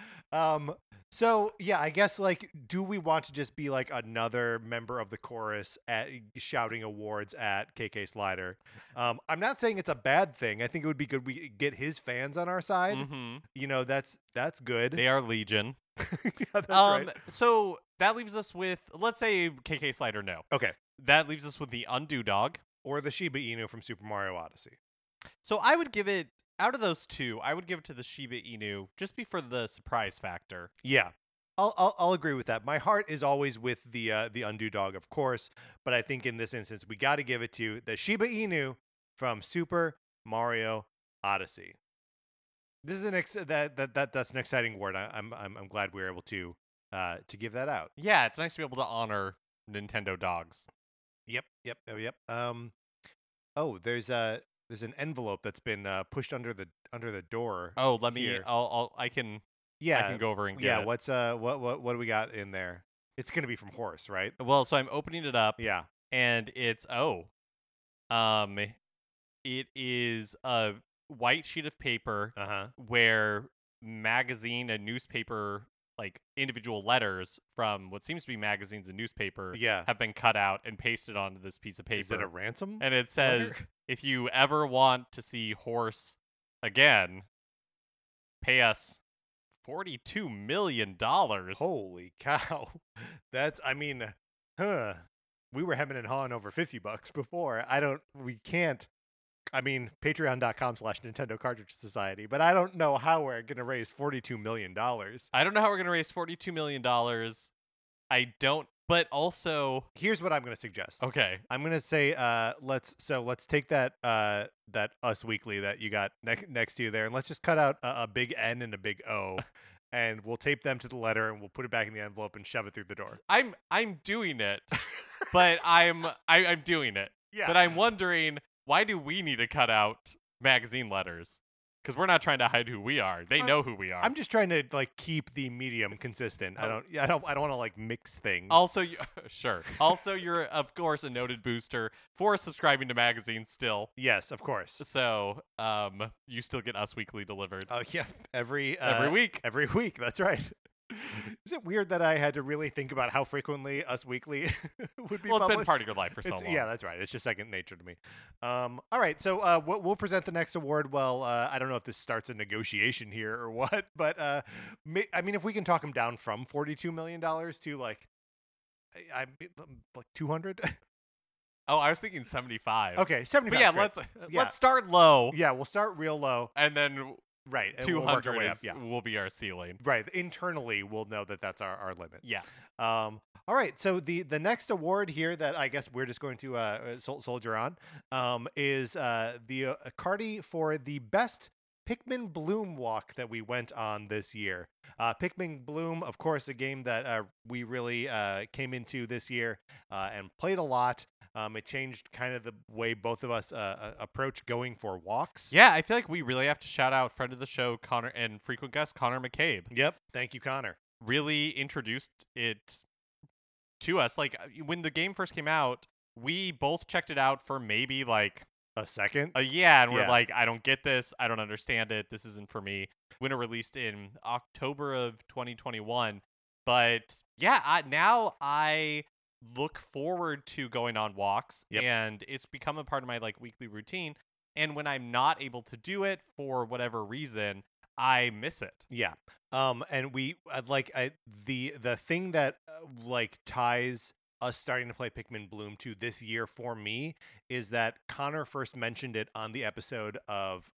So yeah, I guess like, do we want to just be like another member of the chorus at shouting awards at KK Slider? I'm not saying it's a bad thing. I think it would be good we get his fans on our side. Mm-hmm. That's good. They are legion. Yeah, that's right. So that leaves us with, let's say KK Slider, no. Okay. That leaves us with the Undo Dog. Or the Shiba Inu from Super Mario Odyssey. So I would give it, out of those two, I would give it to the Shiba Inu just for the surprise factor. Yeah. I'll agree with that. My heart is always with the Undo Dog, of course, but I think in this instance we got to give it to the Shiba Inu from Super Mario Odyssey. This is that's an exciting award. I'm glad we were able to give that out. Yeah, it's nice to be able to honor Nintendo dogs. Yep. Oh, there's an envelope that's been pushed under the door. Oh, let me. here. I can. Yeah, I can go over and get it. What's what do we got in there? It's gonna be from Horse, right? Well, so I'm opening it up. Yeah, and it's it is a white sheet of paper where magazine and newspaper, like individual letters from what seems to be magazines and newspaper, have been cut out and pasted onto this piece of paper. Is it a ransom? And it says, if you ever want to see Horse again, pay us $42 million. Holy cow. We were hemming and hawing over $50 before. We can't. I mean, patreon.com/Nintendo Cartridge Society, but I don't know how we're going to raise $42 million. I don't know how we're going to raise $42 million. I don't, but also. Here's what I'm going to suggest. Okay. I'm going to say, let's take that Us Weekly that you got next to you there, and let's just cut out a big N and a big O. And we'll tape them to the letter, and we'll put it back in the envelope and shove it through the door. I'm doing it, but I'm doing it. Yeah. But I'm wondering, why do we need to cut out magazine letters? Because we're not trying to hide who we are. They know who we are. I'm just trying to keep the medium consistent. I don't want to mix things. Also, sure. Also, you're of course a noted booster for subscribing to magazines still. Yes, of course. So, you still get Us Weekly delivered. Oh yeah, every week. Every week. That's right. Is it weird that I had to really think about how frequently Us Weekly would be Well, it's published? been part of your life for so long. Yeah, that's right. It's just second nature to me. All right, so we'll present the next award. Well, I don't know if this starts a negotiation here or what, but I mean, if we can talk him down from $42 million to like 200. Oh, I was thinking 75. Okay, 75. But yeah, let's start low. Yeah, we'll start real low, and then Right. And we'll work our 200 way up. Yeah. will be our ceiling. Right. Internally, we'll know that that's our limit. Yeah. All right. So the next award here that I guess we're just going to soldier on is the Cardi for the best Pikmin Bloom walk that we went on this year. Pikmin Bloom, of course, a game that we really came into this year and played a lot. It changed kind of the way both of us approach going for walks. Yeah, I feel like we really have to shout out friend of the show, Connor, and frequent guest, Connor McCabe. Yep. Thank you, Connor. Really introduced it to us. Like, when the game first came out, we both checked it out for maybe like a second. And we're like, I don't get this. I don't understand it. This isn't for me. When it released in October of 2021. But yeah, now I look forward to going on walks, and it's become a part of my like weekly routine. And when I'm not able to do it for whatever reason, I miss it. Yeah. And we the thing that like ties us starting to play Pikmin Bloom to this year for me is that Connor first mentioned it on the episode of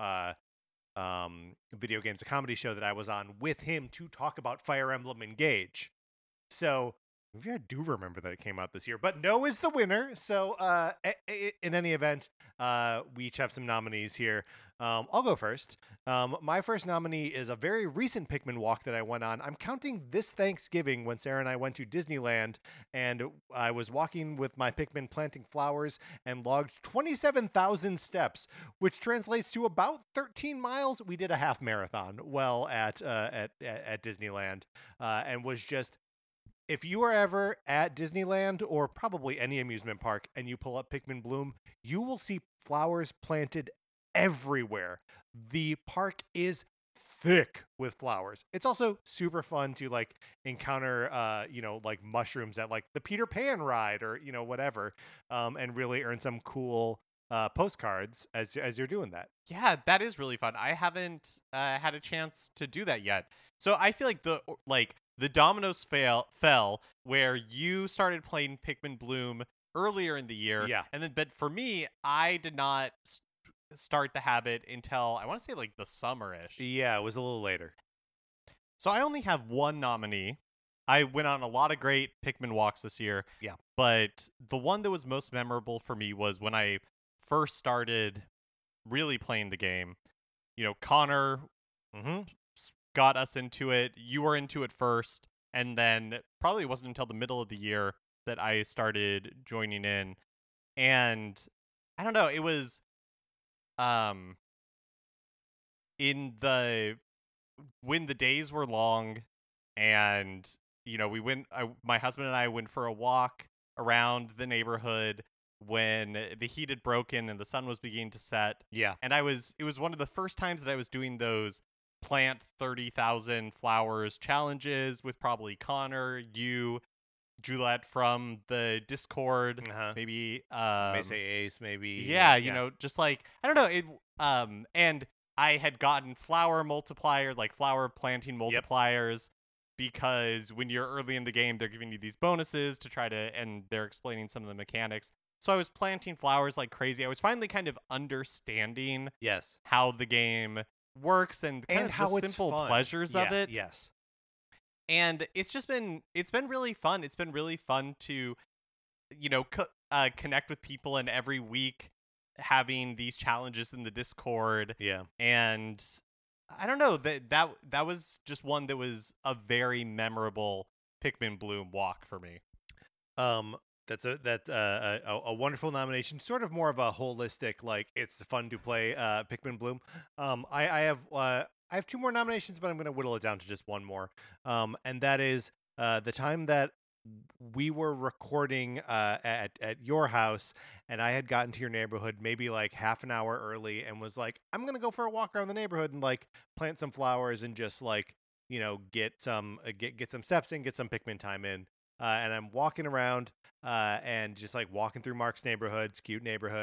Video Games, a Comedy Show that I was on with him to talk about Fire Emblem Engage. So maybe I do remember that it came out this year, but no is the winner. So in any event, we each have some nominees here. I'll go first. My first nominee is a very recent Pikmin walk that I went on. I'm counting this Thanksgiving when Sarah and I went to Disneyland, and I was walking with my Pikmin planting flowers and logged 27,000 steps, which translates to about 13 miles. We did a half marathon at Disneyland, and was just, if you are ever at Disneyland or probably any amusement park and you pull up Pikmin Bloom, you will see flowers planted everywhere. The park is thick with flowers. It's also super fun to like encounter like mushrooms at like the Peter Pan ride or whatever, and really earn some cool postcards as you're doing that. Yeah, that is really fun. I haven't had a chance to do that yet. So I feel like the dominoes fell where you started playing Pikmin Bloom earlier in the year. Yeah. And then, but for me, I did not start the habit until I want to say like the summer-ish. Yeah, it was a little later. So I only have one nominee. I went on a lot of great Pikmin walks this year. Yeah. But the one that was most memorable for me was when I first started really playing the game. Connor got us into it. You were into it first. And then probably it wasn't until the middle of the year that I started joining in. And I don't know, it was when the days were long and my husband and I went for a walk around the neighborhood when the heat had broken and the sun was beginning to set. Yeah. And it was one of the first times that I was doing those plant 30,000 flowers challenges with probably Connor, you, Juliet from the Discord, maybe Mesa Ace, maybe. Yeah, just like, I don't know, it and I had gotten flower multiplier, like flower planting multipliers, because when you're early in the game, they're giving you these bonuses to try to, and they're explaining some of the mechanics. So I was planting flowers like crazy. I was finally kind of understanding how the game works and kind of how the it's simple fun. pleasures of it. Yes. And it's been really fun. It's been really fun to, connect with people, and every week having these challenges in the Discord. Yeah. And I don't know, that was just one that was a very memorable Pikmin Bloom walk for me. That's a wonderful nomination. Sort of more of a holistic, like, it's fun to play Pikmin Bloom. I have two more nominations, but I'm going to whittle it down to just one more. And that is the time that we were recording at your house, and I had gotten to your neighborhood maybe like half an hour early and was like, I'm going to go for a walk around the neighborhood and like plant some flowers and just like, get some steps in, get some Pikmin time in. And I'm walking around and just like walking through Mark's neighborhood. It's a cute neighborhood.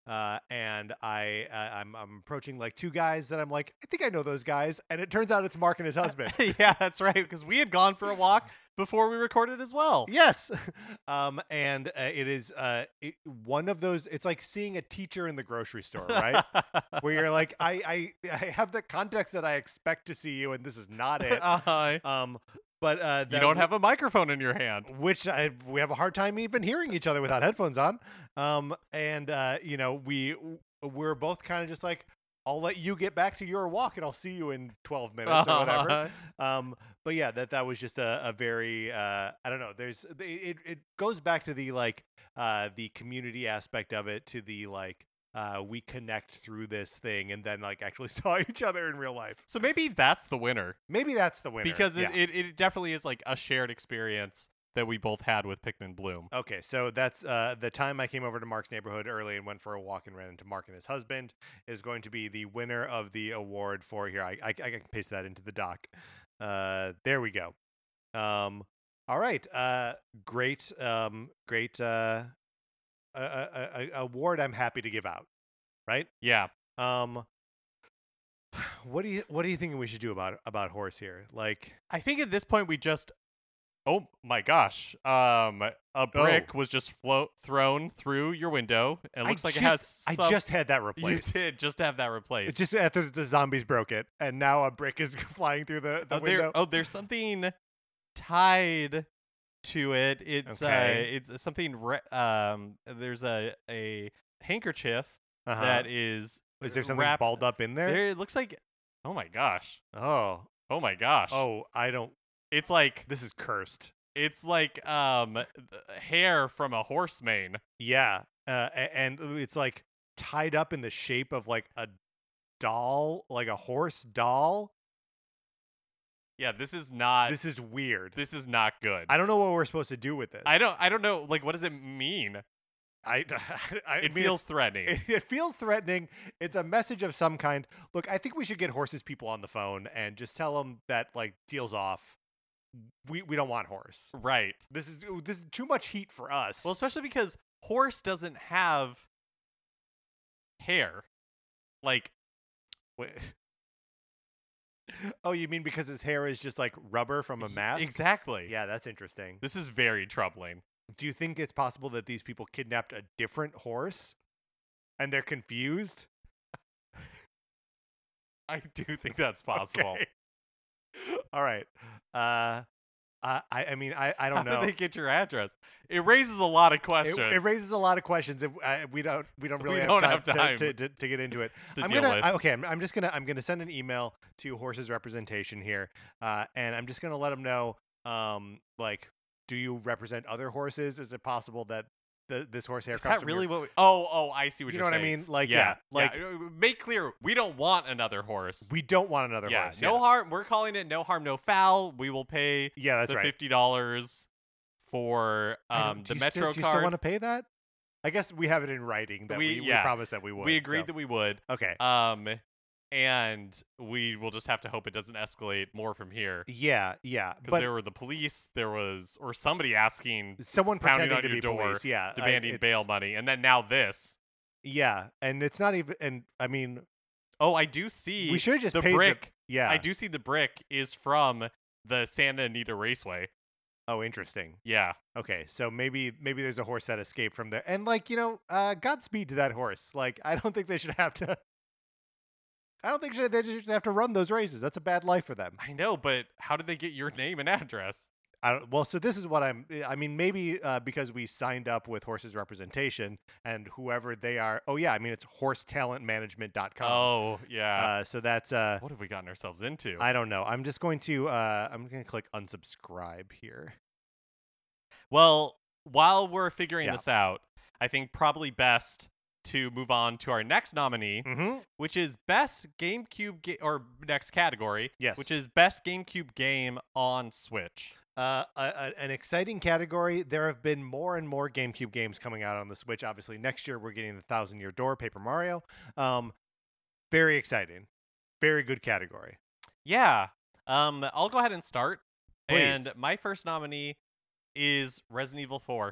and I'm approaching like two guys that I'm like, I think I know those guys, and it turns out it's Mark and his husband. Yeah, that's right, because we had gone for a walk before we recorded as well. Yes. And it is one of those. It's like seeing a teacher in the grocery store, right? Where you're like, I have the context that I expect to see you, and this is not it. But you don't have a microphone in your hand, which we have a hard time even hearing each other without headphones on. And you know, we're both kind of just like, I'll let you get back to your walk, and I'll see you in 12 minutes or whatever. But yeah, that was just a very I don't know. There's it goes back to the like the community aspect of it, to the like we connect through this thing, and then like actually saw each other in real life. So maybe that's the winner. Maybe that's the winner, because it definitely is like a shared experience that we both had with Pikmin Bloom. Okay, so that's the time I came over to Mark's neighborhood early and went for a walk and ran into Mark and his husband is going to be the winner of the award for here. I can paste that into the doc. There we go. All right. Great award I'm happy to give out. Right? Yeah. What do you think we should do about horse here? Like, I think at this point we just oh my gosh. A brick was just thrown through your window. It looks like it has I just had that replaced. You did just have that replaced. It's just after the zombies broke it, and now a brick is flying through the window. There's something tied to it. It's okay. It's something there's a handkerchief that is there something balled up in there? It looks like, oh my gosh. Oh my gosh. Oh, I don't. It's like, this is cursed. It's like hair from a horse mane. Yeah. And it's like tied up in the shape of like a doll, like a horse doll. Yeah, this is not. This is weird. This is not good. I don't know what we're supposed to do with this. I don't know. Like, what does it mean? It feels threatening. It feels threatening. It's a message of some kind. Look, I think we should get horses people on the phone and just tell them that, like, deal's off. We don't want horse. Right. This is too much heat for us. Well, especially because horse doesn't have hair. Like, wait. Oh, you mean because his hair is just like rubber from a mask? Exactly. Yeah, that's interesting. This is very troubling. Do you think it's possible that these people kidnapped a different horse and they're confused? I do think that's possible. Okay. All right. I mean, I don't know. How did they get your address? It raises a lot of questions. It raises a lot of questions. We don't really have time to get into it. I'm gonna send an email to Horses Representation here, and I'm just gonna let them know, like, do you represent other horses? Is it possible that this horsehair Is comes that from really your... what I see what you you're saying. know what I mean? Like, yeah. Like, make clear, we don't want another horse. We don't want another horse. No harm. We're calling it no harm, no foul. We will pay that's the right. $50 for the Metro card. Do you still want to pay that? I guess we have it in writing that we promised that we would. We agreed that we would. Okay. And we will just have to hope it doesn't escalate more from here. Yeah. Because there were the police, or somebody asking, someone pretending on to your be door, police, demanding bail money, and then now this. Yeah, and it's not even. And I mean, I do see. We should have just the paid brick. Yeah, I do see the brick is from the Santa Anita Raceway. Oh, interesting. Yeah. Okay, so maybe there's a horse that escaped from there, and like, Godspeed to that horse. Like, I don't think they should have to. I don't think they should have to run those races. That's a bad life for them. I know, but how did they get your name and address? Well, so this is what I mean, maybe because we signed up with Horses Representation and whoever they are. Oh, yeah. I mean, it's horsetalentmanagement.com. Oh, yeah. So that's. What have we gotten ourselves into? I don't know. I'm just going to click unsubscribe here. Well, while we're figuring this out, I think probably best to move on to our next nominee, which is Best GameCube or next category, which is Best GameCube Game on Switch. An exciting category. There have been more and more GameCube games coming out on the Switch. Obviously, next year we're getting the Thousand Year Door, Paper Mario. Very exciting. Very good category. Yeah. I'll go ahead and start. Please. And my first nominee is Resident Evil 4.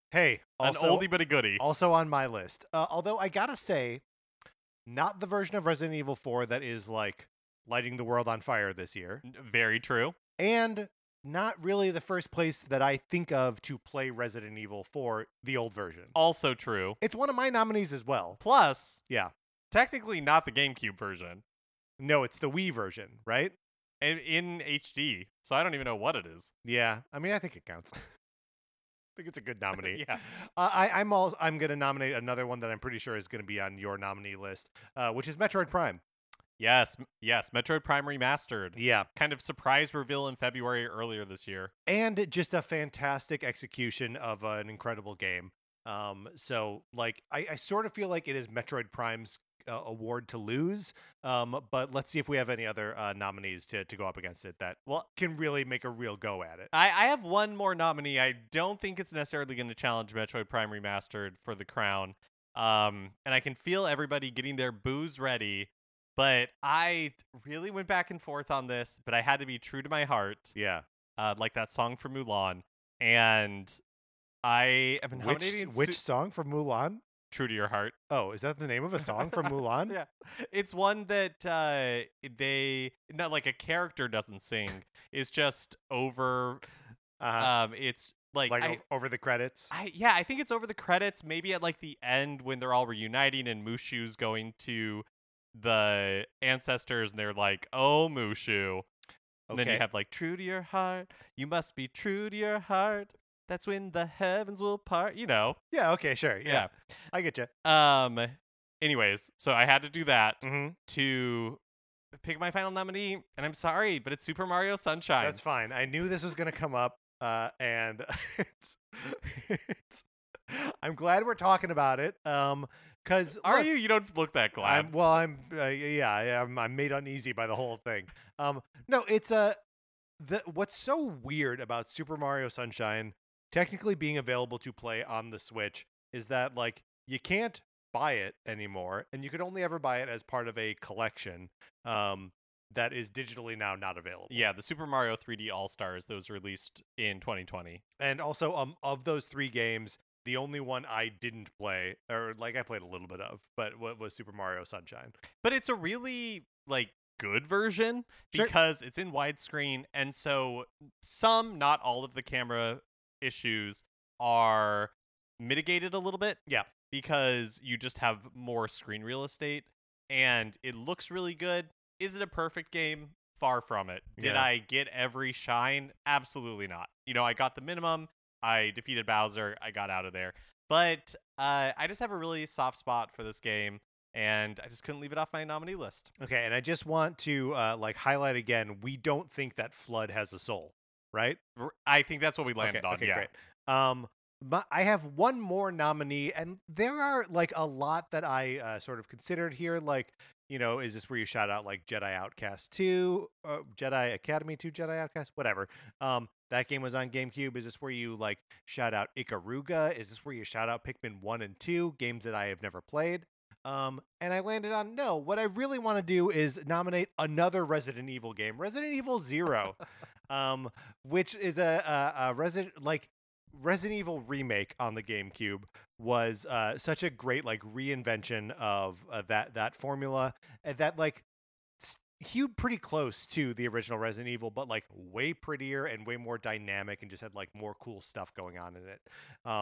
Hey, An oldie but a goodie. also on my list. Although I gotta say, not the version of Resident Evil 4 that is like lighting the world on fire this year, Very true. and not really the first place that I think of to play Resident Evil 4, the old version. Also true. It's one of my nominees as well. Plus, Yeah. technically not the GameCube version. No, it's the Wii version, right? In HD, so I don't even know what it is. Yeah. I mean, I think it counts. I think it's a good nominee. Yeah. I'm gonna nominate another one that I'm pretty sure is gonna be on your nominee list, which is Metroid Prime. Yes, Metroid Prime Remastered. Yeah. Kind of surprise reveal in February earlier this year. And just a fantastic execution of an incredible game. So like I sort of feel like it is Metroid Prime's award to lose. But let's see if we have any other nominees to go up against it that can really make a real go at it. I have one more nominee. I don't think it's necessarily going to challenge Metroid Prime Remastered for the crown. And I can feel everybody getting their booze ready. But I really went back and forth on this, but I had to be true to my heart. Yeah. Like that song from Mulan. And I am nominating which song from Mulan? True to Your Heart. Oh, is that the name of a song from Mulan? Yeah. It's one that not like a character doesn't sing. It's just over it's like over the credits. I think it's over the credits, maybe at like the end when they're all reuniting and Mushu's going to the ancestors and they're like, "Oh, Mushu." And then you have like True to Your Heart. You must be true to your heart. That's when the heavens will part, you know. Yeah, okay, sure. Yeah. I get you. Anyways, so I had to do that Mm-hmm. to pick my final nominee, and I'm sorry, but it's Super Mario Sunshine. That's fine. I knew this was going to come up, and I'm glad we're talking about it. Because Are you? You don't look that glad. I'm made uneasy by the whole thing. No, it's what's so weird about Super Mario Sunshine technically being available to play on the Switch is that like you can't buy it anymore, and you could only ever buy it as part of a collection that is digitally now not available. Yeah, the Super Mario 3D All-Stars that was released in 2020. And also of those 3 games, the only one I didn't play, or like I played a little bit of, but what was Super Mario Sunshine. But it's a really like good version Sure. because it's in widescreen, and so some, not all of the camera issues are mitigated a little bit. Yeah. Because you just have more screen real estate, and it looks really good. Is it a perfect game? Far from it. Did Yeah. I get every shine? Absolutely not. You know, I got the minimum. I defeated Bowser. I got out of there. But I just have a really soft spot for this game, and I just couldn't leave it off my nominee list. Okay, and I just want to like highlight again, we don't think that Flood has a soul, right? I think that's what we landed on. Okay, Yeah. great. But I have one more nominee, and there are like a lot that I sort of considered here. Like, you know, is this where you shout out like Jedi Outcast 2, Jedi Academy 2, Jedi Outcast, whatever? That game was on GameCube. Is this where you like shout out Ikaruga? Is this where you shout out Pikmin 1 and 2, games that I have never played? And I landed on no. What I really want to do is nominate another Resident Evil game, Resident Evil 0, which is a Resident Evil remake on the GameCube. Was such a great like reinvention of that formula, and that like hewed pretty close to the original Resident Evil, but like way prettier and way more dynamic, and just had like more cool stuff going on in it.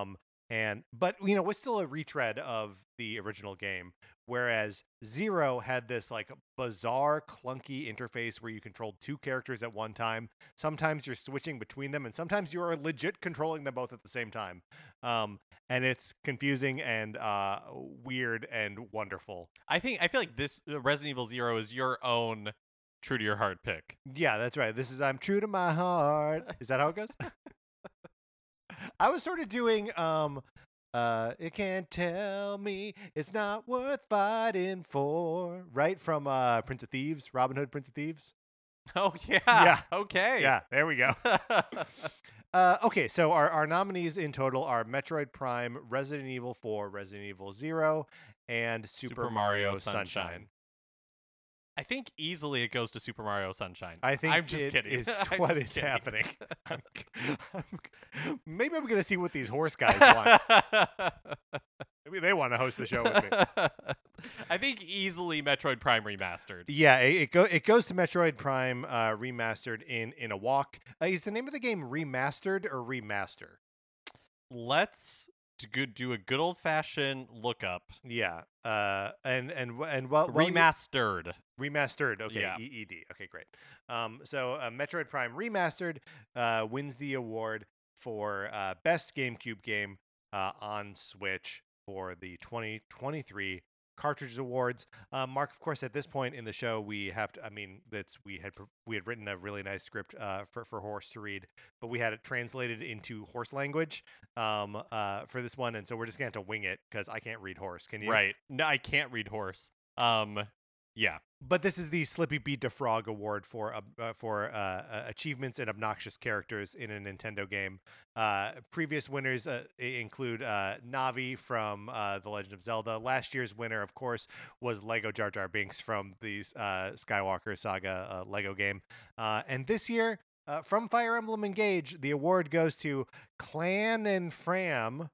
But you know, was still a retread of the original game, whereas Zero had this like bizarre, clunky interface where you controlled 2 characters at one time. Sometimes you're switching between them, and sometimes you are legit controlling them both at the same time. And it's confusing and weird and wonderful. I feel like this Resident Evil 0 is your own true to your heart pick. Yeah, that's right. This is I'm true to my heart. Is that how it goes? I was sort of doing you can't tell me it's not worth fighting for, right, from Prince of Thieves, Robin Hood, Prince of Thieves. Oh yeah. Yeah. Okay. Yeah, there we go. Okay, so our nominees in total are Metroid Prime, Resident Evil 4, Resident Evil 0, and Super Mario Sunshine. I think easily it goes to Super Mario Sunshine. I think I'm just kidding. Is I'm what just is kidding. happening. Maybe I'm going to see what these horse guys want. Maybe they want to host the show with me. I think easily Metroid Prime Remastered. Yeah, it goes to Metroid Prime remastered in a walk. Is the name of the game Remastered or Remaster? Let's do a good old fashioned lookup. Yeah. And well, Remastered. Remastered. Okay. Yeah. EED. Okay, great. So Metroid Prime Remastered wins the award for best GameCube game on Switch for the 2023 Cartridge Awards. Mark, of course, at this point in the show, we have to. I mean, we had written a really nice script for Horse to read, but we had it translated into horse language for this one, and so we're just gonna have to wing it because I can't read horse. Can you? Right. No, I can't read horse. Yeah. But this is the Slippy Beat the Frog Award for achievements and obnoxious characters in a Nintendo game. Previous winners include Navi from The Legend of Zelda. Last year's winner, of course, was Lego Jar Jar Binks from the Skywalker Saga Lego game. And this year, from Fire Emblem Engage, the award goes to Clan and Fram,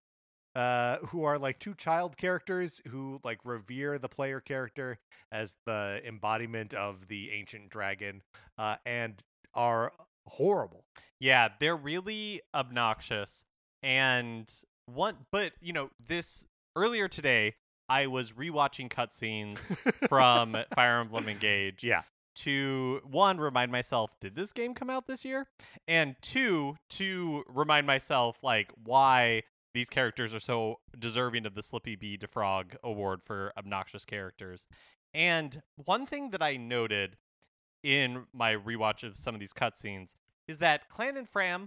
who are like two child characters who like revere the player character as the embodiment of the ancient dragon, and are horrible. Yeah, they're really obnoxious. And but this earlier today, I was rewatching cutscenes from Fire Emblem Engage. Yeah. To one, remind myself, did this game come out this year? And two, to remind myself like why these characters are so deserving of the Slippy B. DeFrog Award for obnoxious characters. And one thing that I noted in my rewatch of some of these cutscenes is that Clan and Fram,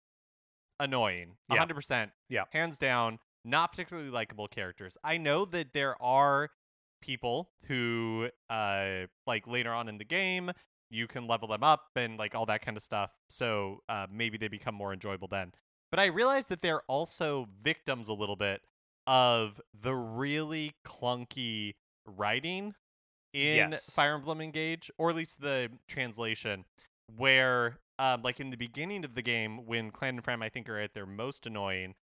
annoying. 100%. Yeah. Hands down, not particularly likable characters. I know that there are people who, like later on in the game, you can level them up and like all that kind of stuff. So maybe they become more enjoyable then. But I realized that they're also victims a little bit of the really clunky writing in Fire Emblem Engage, or at least the translation, where like in the beginning of the game, when Clan and Fram I think are at their most annoying,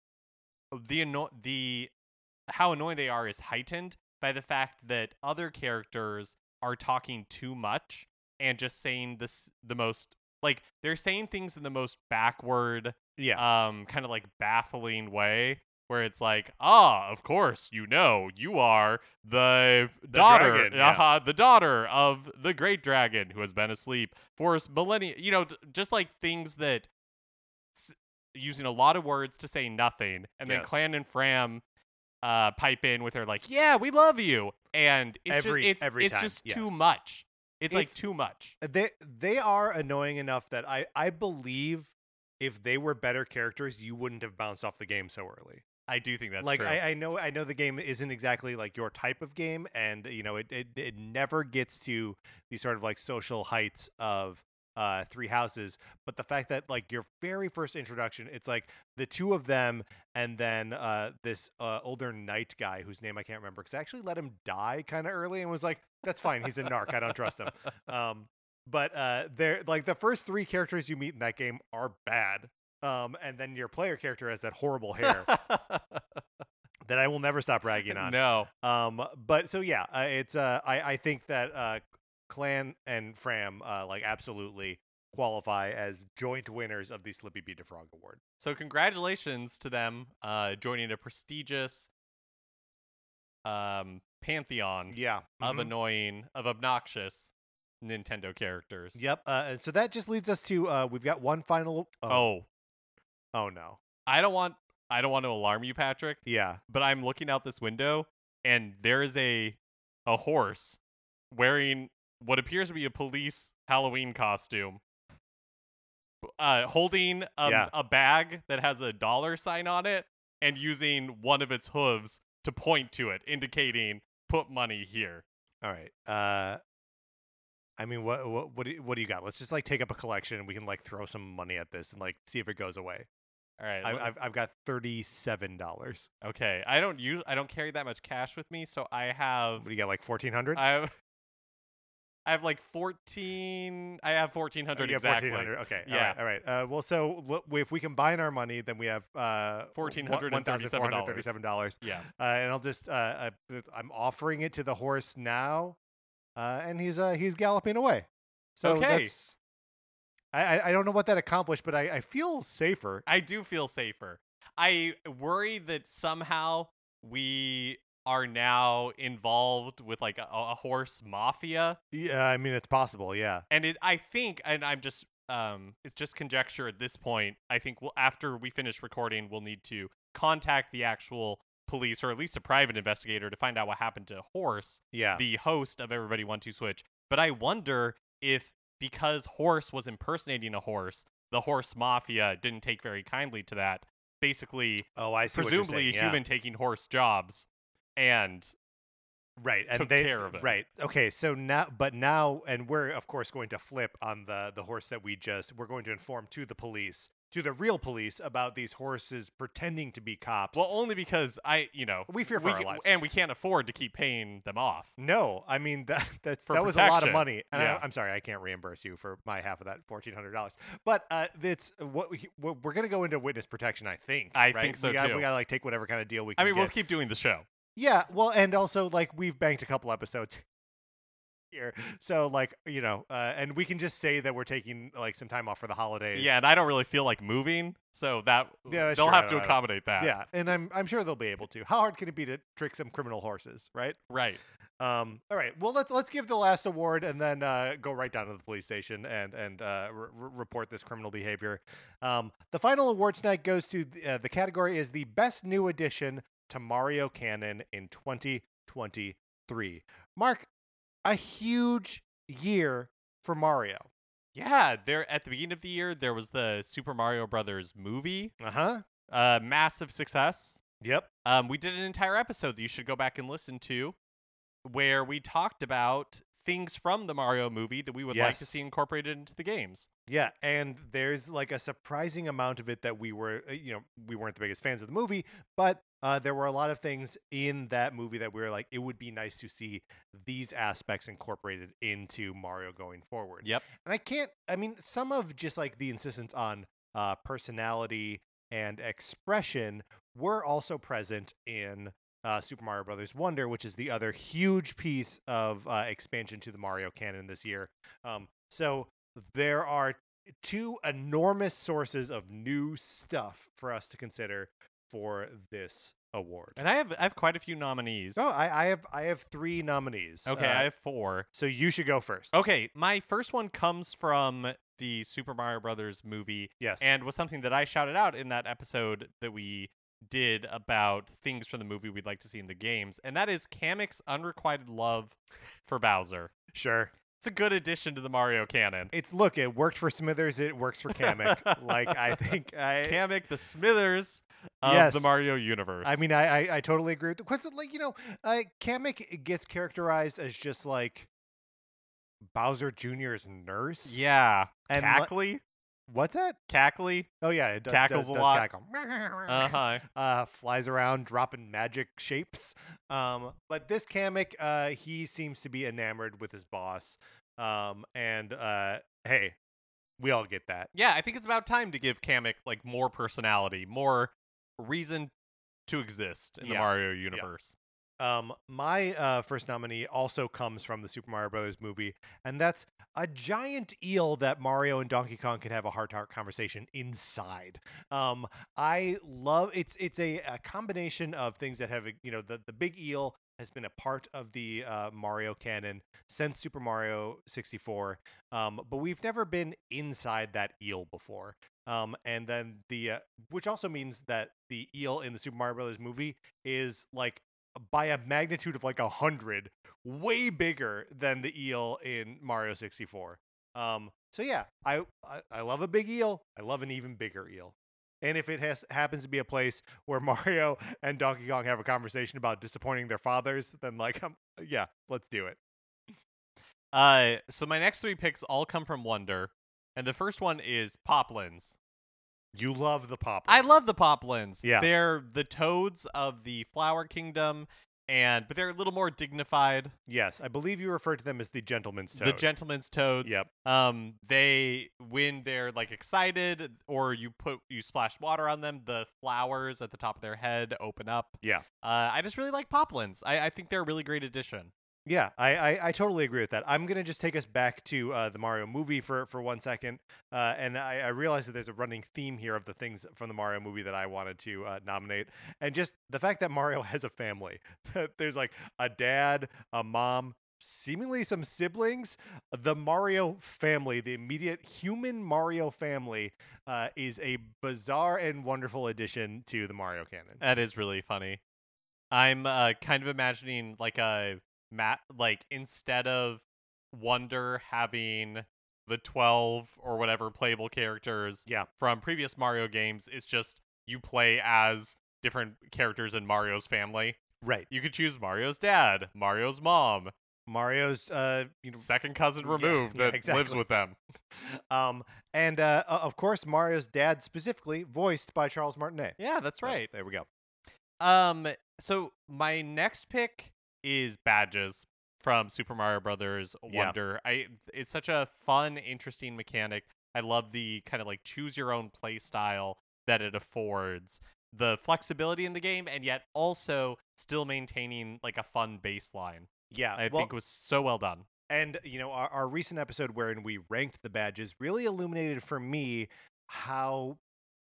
how annoying they are is heightened by the fact that other characters are talking too much and just saying the most, like, they're saying things in the most backward, kind of like baffling way, where it's like, of course, you are the daughter, dragon, the daughter of the great dragon who has been asleep for millennia. Just like things that using a lot of words to say nothing, and then Clan and Fram pipe in with her like, "Yeah, we love you," and it's just too much. It's like too much. They are annoying enough that I believe if they were better characters, you wouldn't have bounced off the game so early. I do think that's like true. I know the game isn't exactly like your type of game, and it never gets to these sort of like social heights of Three Houses, but the fact that like your very first introduction, it's like the two of them, and then this older knight guy whose name I can't remember because I actually let him die kind of early and was like, that's fine, he's a narc, I don't trust him. But they're like the first three characters you meet in that game are bad. And then your player character has that horrible hair that I will never stop ragging on. No. But so yeah, it's I think that Clan and Fram like absolutely qualify as joint winners of the Slippy Beat the Frog Award. So congratulations to them joining a prestigious pantheon of obnoxious Nintendo characters. Yep. And so that just leads us to we've got one final Oh no. I don't want to alarm you, Patrick. Yeah. But I'm looking out this window and there is a horse wearing what appears to be a police Halloween costume, holding a bag that has a dollar sign on it and using one of its hooves to point to it, indicating put money here. All right. I mean, what do you got? Let's just like take up a collection and we can like throw some money at this and like see if it goes away. All right, I've got $37. Okay, I don't carry that much cash with me, so I have. What do you got? Like 1,400? I I have like 14. I have 1,400 You have exactly. 1,400. Okay. Yeah. All right. Well, so if we combine our money, then we have $1,437. $1,437. Yeah. And I'll just I'm offering it to the horse now, and he's galloping away. So Okay. that's I don't know what that accomplished, but I feel safer. I do feel safer. I worry that somehow we are now involved with like a horse mafia. Yeah, I mean it's possible. Yeah. And I think, and I'm just, it's just conjecture at this point. I think after we finish recording, we'll need to contact the actual police, or at least a private investigator, to find out what happened to Horse, Yeah. the host of Everybody 1-2 Switch. But I wonder if, because Horse was impersonating a horse, the horse mafia didn't take very kindly to that. Basically, Oh, I see. what you're presumably saying, a yeah. human taking horse jobs, and Right, and took they care of it. Right. Okay. So now, and we're of course going to flip on the horse that we're going to inform to the police, to the real police, about these horses pretending to be cops. well, only because we fear for our lives, and we can't afford to keep paying them off. No, I mean that For was a lot of protection. money, and Yeah. I'm sorry I can't reimburse you for my half of that $1,400. But it's what we're gonna go into witness protection. I think. I right? think so, we gotta, too. We gotta like take whatever kind of deal we can. I mean, we'll get. keep doing the show. Yeah, well, and also like we've banked a couple episodes here, so like and we can just say that we're taking like some time off for the holidays. Yeah, and I don't really feel like moving, so that Yeah, that's they'll true. have to I don't- accommodate that. Yeah, and I'm sure they'll be able to. How hard can it be to trick some criminal horses, right? Right. All right. Well, let's give the last award and then go right down to the police station and report this criminal behavior. The final award tonight goes to the category is the best new addition to Mario canon in 2023. Mark, a huge year for Mario. Yeah, there at the beginning of the year there was the Super Mario Brothers movie. Massive success. Yep. We did an entire episode that you should go back and listen to, where we talked about things from the Mario movie that we would like to Yes. see incorporated into the games. Yeah, and there's like a surprising amount of it that we were, we weren't the biggest fans of the movie, but there were a lot of things in that movie that we were like, it would be nice to see these aspects incorporated into Mario going forward. Yep. And some of just like the insistence on personality and expression were also present in Super Mario Brothers Wonder, which is the other huge piece of expansion to the Mario canon this year. So there are two enormous sources of new stuff for us to consider for this award. And I have quite a few nominees. Oh, I have 3 nominees. Okay, I have 4. So you should go first. Okay, my first one comes from the Super Mario Brothers movie. Yes. And was something that I shouted out in that episode that we did about things from the movie we'd like to see in the games, and that is Kamek's unrequited love for Bowser. Sure. It's a good addition to the Mario canon. It worked for Smithers, it works for Kamek. I think Kamek, the Smithers of Yes. the Mario universe. I mean, I totally agree with the question. Like, Kamek gets characterized as just like Bowser Jr.'s nurse. yeah. And Cackly? What's that? Cackly? Oh yeah, it Cackles does a lot. Cackle. Uh-huh. Flies around dropping magic shapes. But this Kamek, he seems to be enamored with his boss. And hey, we all get that. Yeah, I think it's about time to give Kamek like more personality, more reason to exist in the Yeah. Mario universe. My first nominee also comes from the Super Mario Brothers movie, and that's a giant eel that Mario and Donkey Kong can have a heart-to-heart conversation inside. I love it's a combination of things that have the big eel has been a part of the Mario canon since Super Mario 64, but we've never been inside that eel before. And then which also means that the eel in the Super Mario Brothers movie is like by a magnitude of like 100, way bigger than the eel in Mario 64. So yeah, I love a big eel. I love an even bigger eel. And if it happens to be a place where Mario and Donkey Kong have a conversation about disappointing their fathers, then like, yeah, let's do it. So my next 3 picks all come from Wonder, and the first one is Poplins. You love the pop. I love the Poplins. Yeah. They're the toads of the Flower Kingdom, but they're a little more dignified. Yes, I believe you referred to them as the gentleman's toad. The gentleman's toads. Yep. They when they're like excited or you splash water on them, the flowers at the top of their head open up. Yeah. I just really like Poplins. I think they're a really great addition. Yeah, I totally agree with that. I'm going to just take us back to the Mario movie for 1 second. And I realize that there's a running theme here of the things from the Mario movie that I wanted to nominate. And just the fact that Mario has a family. There's like a dad, a mom, seemingly some siblings. The Mario family, the immediate human Mario family, is a bizarre and wonderful addition to the Mario canon. That is really funny. I'm kind of imagining like instead of Wonder having the 12 or whatever playable characters from previous Mario games, it's just you play as different characters in Mario's family. Right. You could choose Mario's dad, Mario's mom, Mario's second cousin removed that lives with them. And of course Mario's dad specifically voiced by Charles Martinet. Yeah, that's right. There we go. So my next pick is badges from Super Mario Brothers Wonder. It's such a fun, interesting mechanic. I love the kind of like choose your own play style that it affords, the flexibility in the game, and yet also still maintaining like a fun baseline. Yeah, I think was so well done. And our recent episode wherein we ranked the badges really illuminated for me how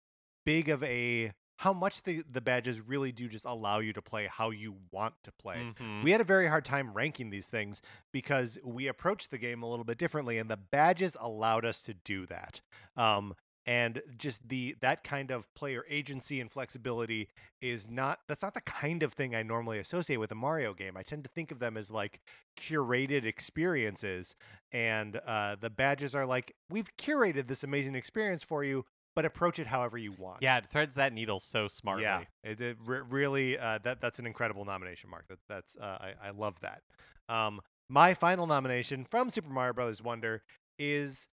much the badges really do just allow you to play how you want to play. Mm-hmm. We had a very hard time ranking these things because we approached the game a little bit differently, and the badges allowed us to do that. And just that kind of player agency and flexibility that's not the kind of thing I normally associate with a Mario game. I tend to think of them as like curated experiences, and the badges are like, we've curated this amazing experience for you, but approach it however you want. Yeah, it threads that needle so smartly. Yeah, it really that's an incredible nomination, Mark. I love that. My final nomination from Super Mario Brothers Wonder is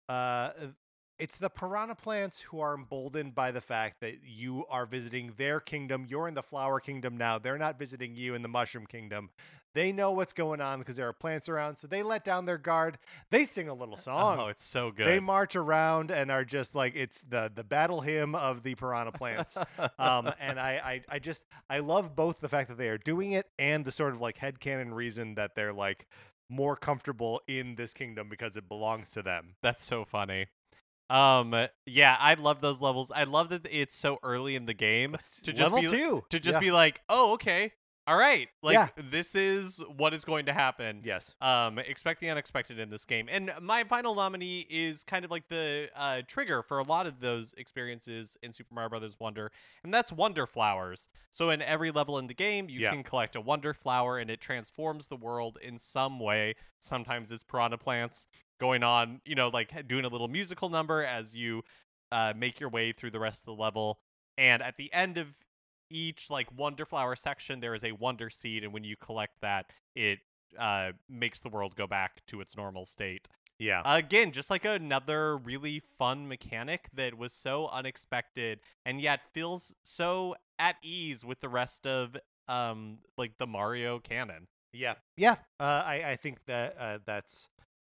it's the Piranha Plants, who are emboldened by the fact that you are visiting their kingdom. You're in the Flower Kingdom now. They're not visiting you in the Mushroom Kingdom. They know what's going on because there are plants around, so they let down their guard. They sing a little song. Oh, it's so good. They march around and are just like, it's the battle hymn of the Piranha Plants. And I love both the fact that they are doing it and the sort of like headcanon reason that they're like more comfortable in this kingdom because it belongs to them. That's so funny. Yeah, I love those levels. I love that it's so early in the game to just level 2 to just be like, oh, okay, all right, like Yeah. this is what is going to happen. Yes. Expect the unexpected in this game. And my final nominee is kind of like the trigger for a lot of those experiences in Super Mario Brothers Wonder, and that's Wonder Flowers. So in every level in the game, you can collect a Wonder Flower, and it transforms the world in some way. Sometimes it's Piranha Plants going on, like doing a little musical number as you make your way through the rest of the level. And at the end of each like Wonder Flower section, there is a Wonder Seed, and when you collect that, it makes the world go back to its normal state. Yeah. Again, just like another really fun mechanic that was so unexpected and yet feels so at ease with the rest of like the Mario canon. Yeah. I think that that's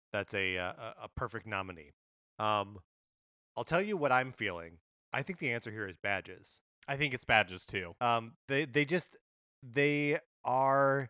a perfect nominee. I'll tell you what I'm feeling. I think the answer here is badges. I think it's badges too. They are.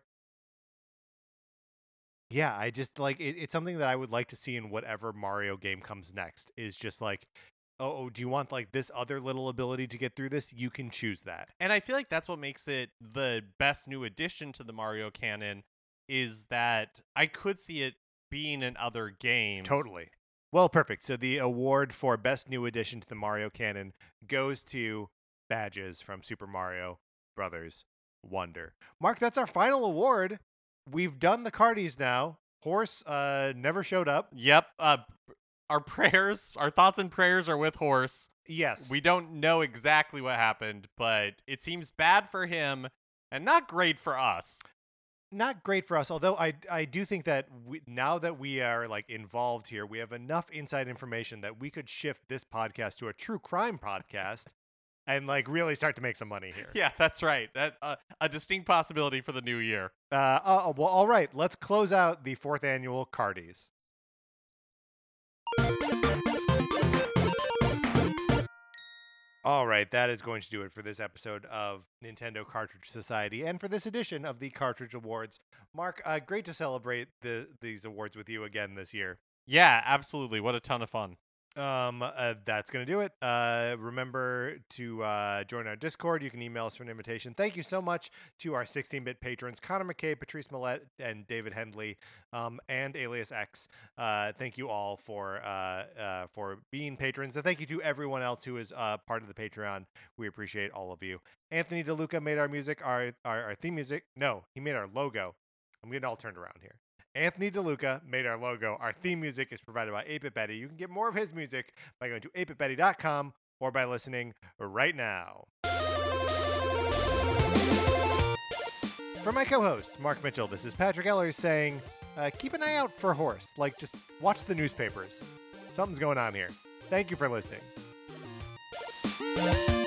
Yeah, I just like it's something that I would like to see in whatever Mario game comes next. Is just like, oh, do you want like this other little ability to get through this? You can choose that. And I feel like that's what makes it the best new addition to the Mario canon, is that I could see it being in other games. Totally. Well, perfect. So the award for best new addition to the Mario canon goes to badges from Super Mario Brothers Wonder. Mark, that's our final award. We've done the Cardies now. Horse never showed up. Yep. Our thoughts and prayers are with Horse. Yes. We don't know exactly what happened, but it seems bad for him and not great for us. Not great for us, although I do think that now that we are like involved here, we have enough inside information that we could shift this podcast to a true crime podcast and like really start to make some money here. Yeah, that's right. That a distinct possibility for the new year. Well, all right. Let's close out the 4th annual Cardies. All right, that is going to do it for this episode of Nintendo Cartridge Society and for this edition of the Cartridge Awards. Mark, great to celebrate these awards with you again this year. Yeah, absolutely. What a ton of fun. That's going to do it. Remember to join our Discord. You can email us for an invitation. Thank you so much to our 16-bit patrons, Connor McKay, Patrice Millette, and David Hendley, and Alias X. Thank you all for being patrons. And thank you to everyone else who is part of the Patreon. We appreciate all of you. Anthony DeLuca made our music, our theme music. No, he made our logo. I'm getting all turned around here. Anthony DeLuca made our logo. Our theme music is provided by 8-Bit Betty. You can get more of his music by going to 8bitbetty.com or by listening right now. For my co-host, Mark Mitchell, this is Patrick Ellers saying, keep an eye out for Horse. Like, just watch the newspapers. Something's going on here. Thank you for listening.